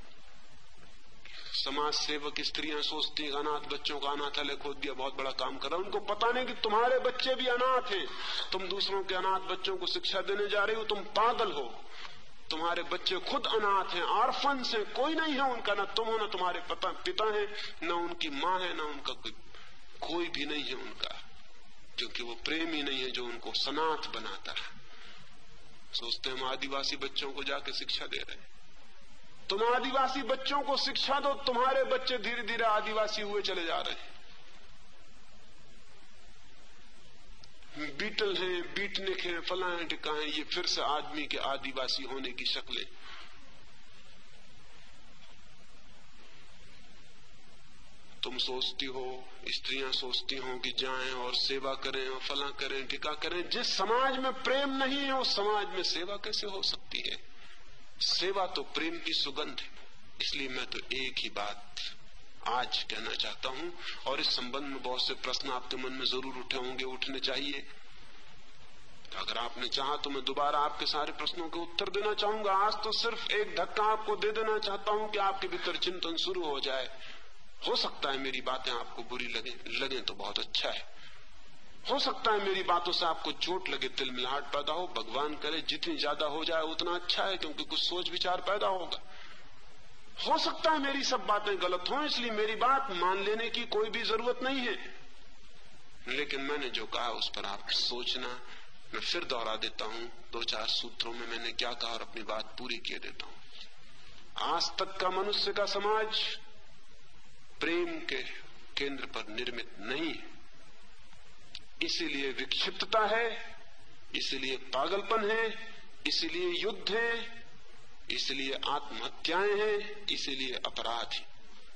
समाज सेवक स्त्रियां सोचती हैं अनाथ बच्चों का अनाथालय खोद दिया, बहुत बड़ा काम कर रहा है। उनको पता नहीं कि तुम्हारे बच्चे भी अनाथ हैं। तुम दूसरों के अनाथ बच्चों को शिक्षा देने जा रही हो, तुम पागल हो। तुम्हारे बच्चे खुद अनाथ हैं, ऑर्फन्स हैं, कोई नहीं है उनका, न तुम हो न तुम्हारे पिता पिता है, न उनकी माँ है, न उनका कोई कोई भी नहीं है उनका, क्योंकि वो प्रेम ही नहीं है जो उनको सनाथ बनाता है। सोचते हम आदिवासी बच्चों को जाके शिक्षा दे रहे हैं। तुम आदिवासी बच्चों को शिक्षा दो, तुम्हारे बच्चे धीरे धीरे आदिवासी हुए चले जा रहे हैं। बीटल हैं, बीटनिक हैं, फला हैं, टिका हैं, ये फिर से आदमी के आदिवासी होने की शक्लें। तुम सोचती हो, स्त्रियां सोचती हो कि जाएं और सेवा करें और फला करें, टिका करें। जिस समाज में प्रेम नहीं है उस समाज में सेवा कैसे हो सकती है? सेवा तो प्रेम की सुगंध है। इसलिए मैं तो एक ही बात आज कहना चाहता हूं, और इस संबंध में बहुत से प्रश्न आपके मन में जरूर उठे होंगे, उठने चाहिए। तो अगर आपने चाहा तो मैं दोबारा आपके सारे प्रश्नों के उत्तर देना चाहूंगा। आज तो सिर्फ एक धक्का आपको दे देना चाहता हूं कि आपके भीतर चिंतन शुरू हो जाए। हो सकता है मेरी बातें आपको बुरी लगे, लगे तो बहुत अच्छा है। हो सकता है मेरी बातों से आपको चोट लगे, तिलमिलाहट पैदा हो। भगवान करे जितनी ज्यादा हो जाए उतना अच्छा है, क्योंकि कुछ सोच विचार पैदा होगा। हो सकता है मेरी सब बातें गलत हों, इसलिए मेरी बात मान लेने की कोई भी जरूरत नहीं है। लेकिन मैंने जो कहा उस पर आप सोचना। मैं फिर दोहरा देता हूं, दो चार सूत्रों में मैंने क्या कहा और अपनी बात पूरी किए देता हूं। आज तक का मनुष्य का समाज प्रेम के केंद्र पर निर्मित नहीं है। इसीलिए विक्षिप्तता है, इसीलिए पागलपन है, इसीलिए युद्ध है, इसलिए आत्महत्याएं हैं, इसीलिए अपराध है।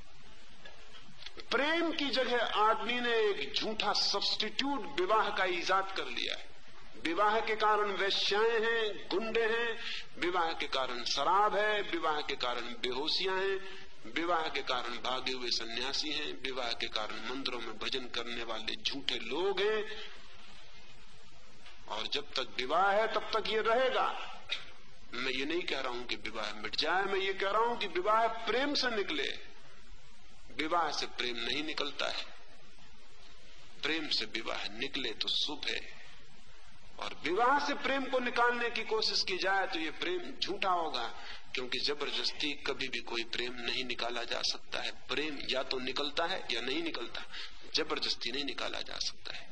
प्रेम की जगह आदमी ने एक झूठा सब्स्टिट्यूट विवाह का इजाद कर लिया है। विवाह के कारण वेश्याएं हैं, गुंडे हैं, विवाह के कारण शराब है, विवाह के कारण बेहोशियां हैं, विवाह के कारण भागे हुए सन्यासी हैं, विवाह के कारण मंदिरों में भजन करने वाले झूठे लोग हैं। और जब तक विवाह है तब तक ये रहेगा। मैं ये नहीं कह रहा हूं कि विवाह मिट जाए, मैं ये कह रहा हूं कि विवाह प्रेम से निकले। विवाह से प्रेम नहीं निकलता है, प्रेम से विवाह निकले तो शुभ है। और विवाह से प्रेम को निकालने की कोशिश की जाए तो ये प्रेम झूठा होगा, क्योंकि जबरदस्ती कभी भी कोई प्रेम नहीं निकाला जा सकता है। प्रेम या तो निकलता है या नहीं निकलता, जबरदस्ती नहीं निकाला जा सकता है।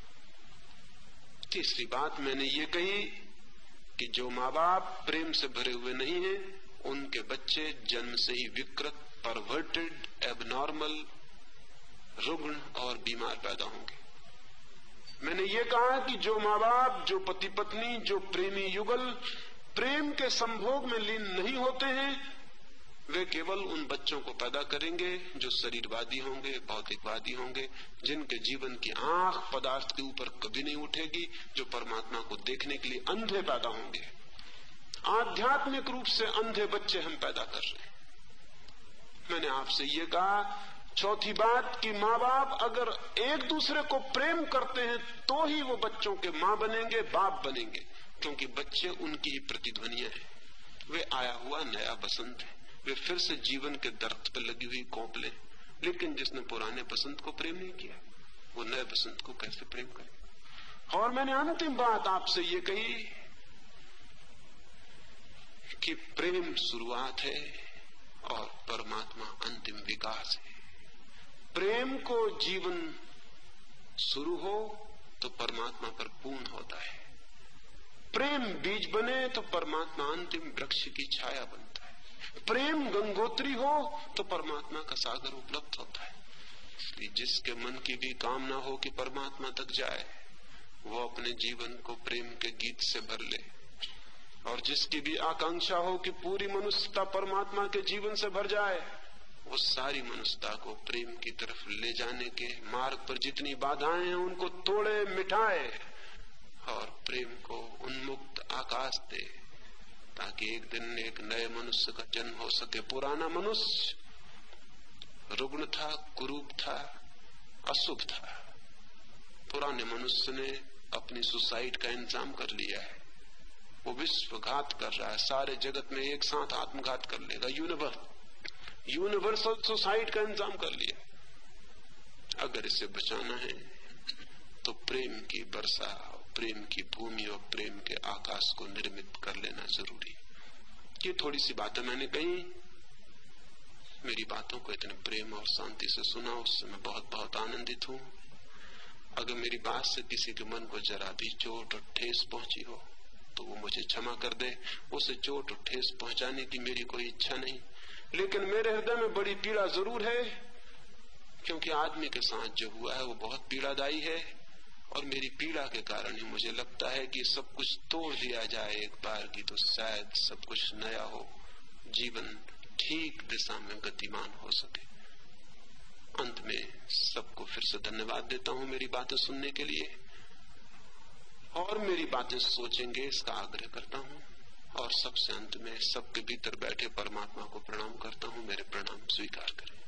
तीसरी बात मैंने ये कही कि जो माँ बाप प्रेम से भरे हुए नहीं हैं, उनके बच्चे जन्म से ही विकृत, परवर्टेड, एबनॉर्मल, रुग्ण और बीमार पैदा होंगे। मैंने ये कहा कि जो माँ बाप, जो पति पत्नी, जो प्रेमी युगल प्रेम के संभोग में लीन नहीं होते हैं, वे केवल उन बच्चों को पैदा करेंगे जो शरीरवादी होंगे, भौतिकवादी होंगे, जिनके जीवन की आंख पदार्थ के ऊपर कभी नहीं उठेगी, जो परमात्मा को देखने के लिए अंधे पैदा होंगे। आध्यात्मिक रूप से अंधे बच्चे हम पैदा कर रहे हैं। मैंने आपसे ये कहा, चौथी बात कि माँ बाप अगर एक दूसरे को प्रेम करते हैं तो ही वो बच्चों के माँ बनेंगे, बाप बनेंगे, क्योंकि बच्चे उनकी ही प्रतिध्वनियां हैं। वे आया हुआ नया बसंत है, वे फिर से जीवन के दरख्त पर लगी हुई कोंपले। लेकिन जिसने पुराने बसंत को प्रेम नहीं किया, वो नए बसंत को कैसे प्रेम करे। और मैंने अंतिम बात आपसे ये कही कि प्रेम शुरुआत है और परमात्मा अंतिम विकास है। प्रेम को जीवन शुरू हो तो परमात्मा पर पूर्ण होता है। प्रेम बीज बने तो परमात्मा अंतिम वृक्ष की छाया बनता है। प्रेम गंगोत्री हो तो परमात्मा का सागर उपलब्ध होता है। इसलिए जिसके मन की भी कामना हो कि परमात्मा तक जाए, वो अपने जीवन को प्रेम के गीत से भर ले। और जिसकी भी आकांक्षा हो कि पूरी मनुष्यता परमात्मा के जीवन से भर जाए, वो सारी मनुष्यता को प्रेम की तरफ ले जाने के मार्ग पर जितनी बाधाएं हैं उनको तोड़े, मिटाए और प्रेम को उन्मुक्त आकाश दे, ताकि एक दिन एक नए मनुष्य का जन्म हो सके। पुराना मनुष्य रुग्ण था, कुरूप था, अशुभ था। पुराने मनुष्य ने अपनी सुसाइड का इंतजाम कर लिया है। वो विश्वघात कर रहा है, सारे जगत में एक साथ आत्मघात कर लेगा। यूनिवर्स यूनिवर्सल सुसाइड का इंतजाम कर लिया। अगर इसे बचाना है तो प्रेम की वर्षा, प्रेम की भूमि और प्रेम के आकाश को निर्मित कर लेना जरूरी। ये थोड़ी सी बातें मैंने कही। मेरी बातों को इतने प्रेम और शांति से सुना, उससे मैं बहुत बहुत आनंदित हूं। अगर मेरी बात से किसी के मन को जरा भी चोट और ठेस पहुंची हो तो वो मुझे क्षमा कर दे। उसे चोट और ठेस पहुंचाने की मेरी कोई इच्छा नहीं, लेकिन मेरे हृदय में बड़ी पीड़ा जरूर है, क्योंकि आदमी के साथ जो हुआ है वो बहुत पीड़ादायी है। और मेरी पीड़ा के कारण ही मुझे लगता है कि सब कुछ तोड़ दिया जाए एक बार की तो शायद सब कुछ नया हो, जीवन ठीक दिशा में गतिमान हो सके। अंत में सबको फिर से धन्यवाद देता हूं मेरी बातें सुनने के लिए, और मेरी बातें सोचेंगे इसका आग्रह करता हूं। और सबसे अंत में सबके भीतर बैठे परमात्मा को प्रणाम करता हूं। मेरे प्रणाम स्वीकार करें।